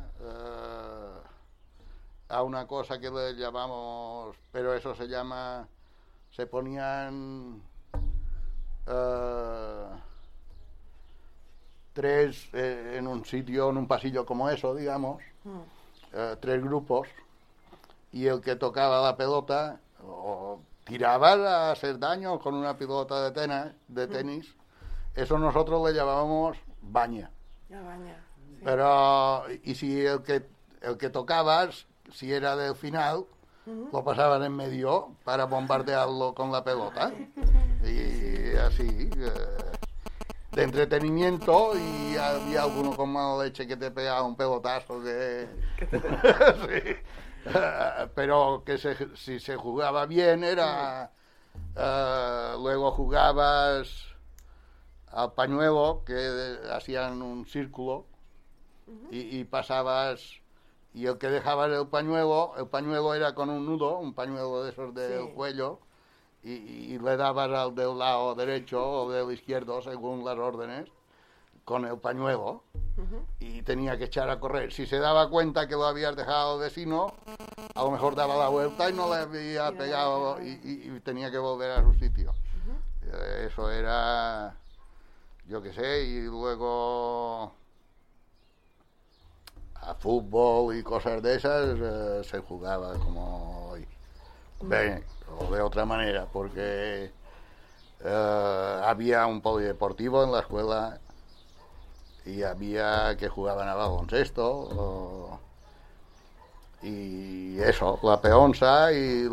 [SPEAKER 1] a una cosa que le llamamos, pero eso se ponían 3 en un sitio, en un pasillo como eso, digamos, 3 grupos, y el que tocaba la pelota o tiraba a hacer daño con una pelota de tenis, eso nosotros le llamábamos baña.
[SPEAKER 2] La baña.
[SPEAKER 1] Pero, y si el que tocabas, si era del final, lo pasaban en medio para bombardearlo con la pelota. Y así, de entretenimiento, y había alguno con mala leche que te pegaba un pelotazo que... Sí. Pero que si se jugaba bien era... luego jugabas al pañuelo, que hacían un círculo, y pasabas, y el que dejaba el pañuelo era con un nudo, un pañuelo de esos del cuello, y le dabas al del lado derecho o del izquierdo, según las órdenes, con el pañuelo, y tenía que echar a correr. Si se daba cuenta que lo habías dejado al vecino, a lo mejor daba la vuelta y no le había pegado, y tenía que volver a su sitio. Eso era, yo qué sé, y luego... a fútbol y cosas de esas se jugaba como hoy, o de otra manera, porque había un polideportivo en la escuela y había que jugaban a baloncesto, y eso, la peonza, y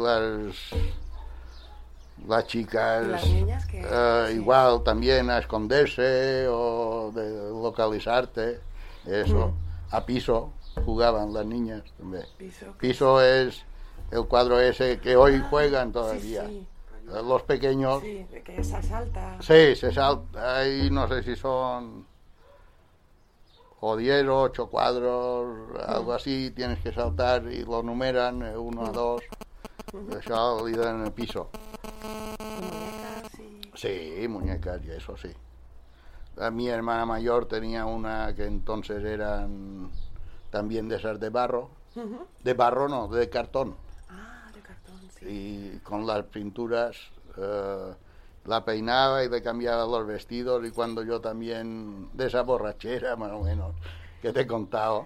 [SPEAKER 1] las chicas,
[SPEAKER 2] las niñas que,
[SPEAKER 1] igual también a esconderse o de localizarte, eso. A piso jugaban las niñas también. Piso es el cuadro ese que hoy juegan todavía.
[SPEAKER 2] Sí.
[SPEAKER 1] Los pequeños.
[SPEAKER 2] Sí, de que se salta.
[SPEAKER 1] Sí, se salta. Ahí no sé si son o 10 o 8 cuadros, algo así. Tienes que saltar y lo numeran 1 a 2. Eso y dan en el piso. Sí, muñecas y eso sí. Mi hermana mayor tenía una que entonces eran también de esas de barro. De barro no, de cartón.
[SPEAKER 2] Ah, de cartón, sí.
[SPEAKER 1] Y con las pinturas la peinaba y le cambiaba los vestidos, y cuando yo también, de esa borrachera más o menos que te he contado,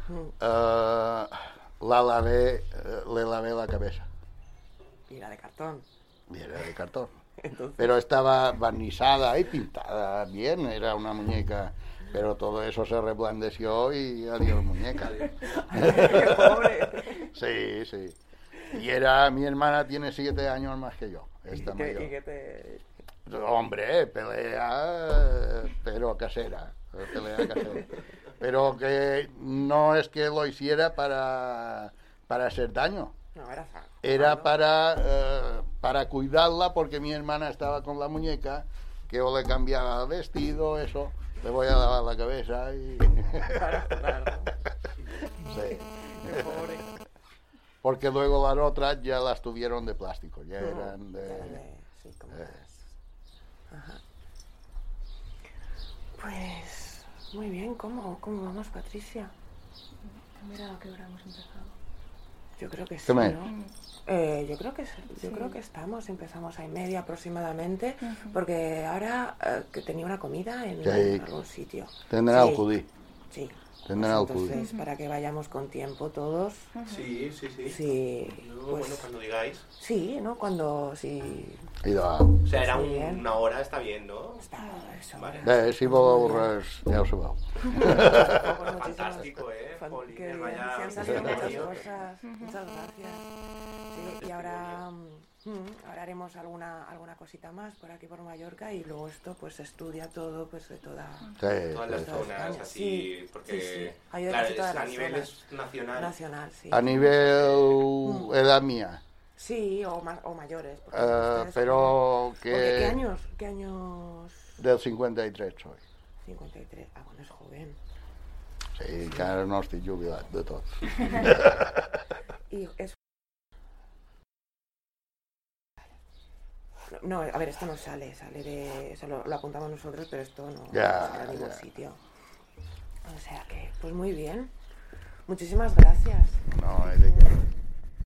[SPEAKER 1] la lavé, le lavé la cabeza.
[SPEAKER 2] Y era de cartón.
[SPEAKER 1] Y era de cartón.
[SPEAKER 2] Entonces...
[SPEAKER 1] Pero estaba barnizada y pintada bien, era una muñeca, pero todo eso se reblandeció y adiós muñeca.
[SPEAKER 2] ¡Qué pobre!
[SPEAKER 1] Sí, sí. Y era, mi hermana tiene 7 años más que yo, esta mayor.
[SPEAKER 2] ¿Y qué te...?
[SPEAKER 1] Hombre, pelea, pero casera, pelea casera. Pero que no es que lo hiciera para hacer daño.
[SPEAKER 2] No,
[SPEAKER 1] era para cuidarla, porque mi hermana estaba con la muñeca, que o le cambiaba el vestido, eso, le voy a lavar la cabeza y...
[SPEAKER 2] Claro.
[SPEAKER 1] Sí.
[SPEAKER 2] Qué pobre.
[SPEAKER 1] Porque luego las otras ya las tuvieron de plástico, ya eran de...
[SPEAKER 2] Sí, como más. Ajá. Pues, muy bien, ¿cómo vamos, Patricia?
[SPEAKER 3] Mira a qué hora hemos empezado.
[SPEAKER 2] Yo creo que sí,
[SPEAKER 1] ¿Qué me?
[SPEAKER 2] ¿no? Yo creo que empezamos a 1:30 aproximadamente, porque ahora que tenía una comida en algún sitio.
[SPEAKER 1] Tendrá el judí.
[SPEAKER 2] Sí.
[SPEAKER 1] Tendrá el
[SPEAKER 2] Entonces, para que vayamos con tiempo todos.
[SPEAKER 4] Sí.
[SPEAKER 2] Yo,
[SPEAKER 4] bueno, cuando digáis.
[SPEAKER 2] Sí, ¿no? Cuando sí.
[SPEAKER 4] O sea, era
[SPEAKER 2] bien.
[SPEAKER 4] una hora, está bien, ¿no?
[SPEAKER 2] Está eso.
[SPEAKER 4] Vale.
[SPEAKER 1] Si vos ya os va.
[SPEAKER 4] Fantástico, Poli,
[SPEAKER 2] Que
[SPEAKER 4] vaya,
[SPEAKER 2] bien, se han salido muchas
[SPEAKER 4] serio.
[SPEAKER 2] cosas. Muchas gracias. Sí, y ahora haremos alguna cosita más por aquí por Mallorca, y luego esto pues se estudia todo, pues de toda
[SPEAKER 4] Todas las
[SPEAKER 2] toda
[SPEAKER 4] zonas,
[SPEAKER 2] España.
[SPEAKER 4] así,
[SPEAKER 2] Sí,
[SPEAKER 4] porque
[SPEAKER 2] sí. Hay de
[SPEAKER 4] claro,
[SPEAKER 2] casi todas
[SPEAKER 4] a
[SPEAKER 2] las
[SPEAKER 4] nivel
[SPEAKER 2] zonas.
[SPEAKER 4] nacional.
[SPEAKER 2] Sí.
[SPEAKER 1] A nivel edad mía.
[SPEAKER 2] Sí, o mayores. porque ustedes,
[SPEAKER 1] Pero que...
[SPEAKER 2] porque ¿qué años?
[SPEAKER 1] Del 53 soy.
[SPEAKER 2] 53. Ah, bueno, es joven.
[SPEAKER 1] Sí, encara no estic jubilat de tot.
[SPEAKER 2] Y es... No, a ver, esto no sale de... Eso lo apuntamos nosotros, pero esto no sale a ningún sitio. O sea que, pues muy bien. Muchísimas gracias.
[SPEAKER 1] No, hay de qué.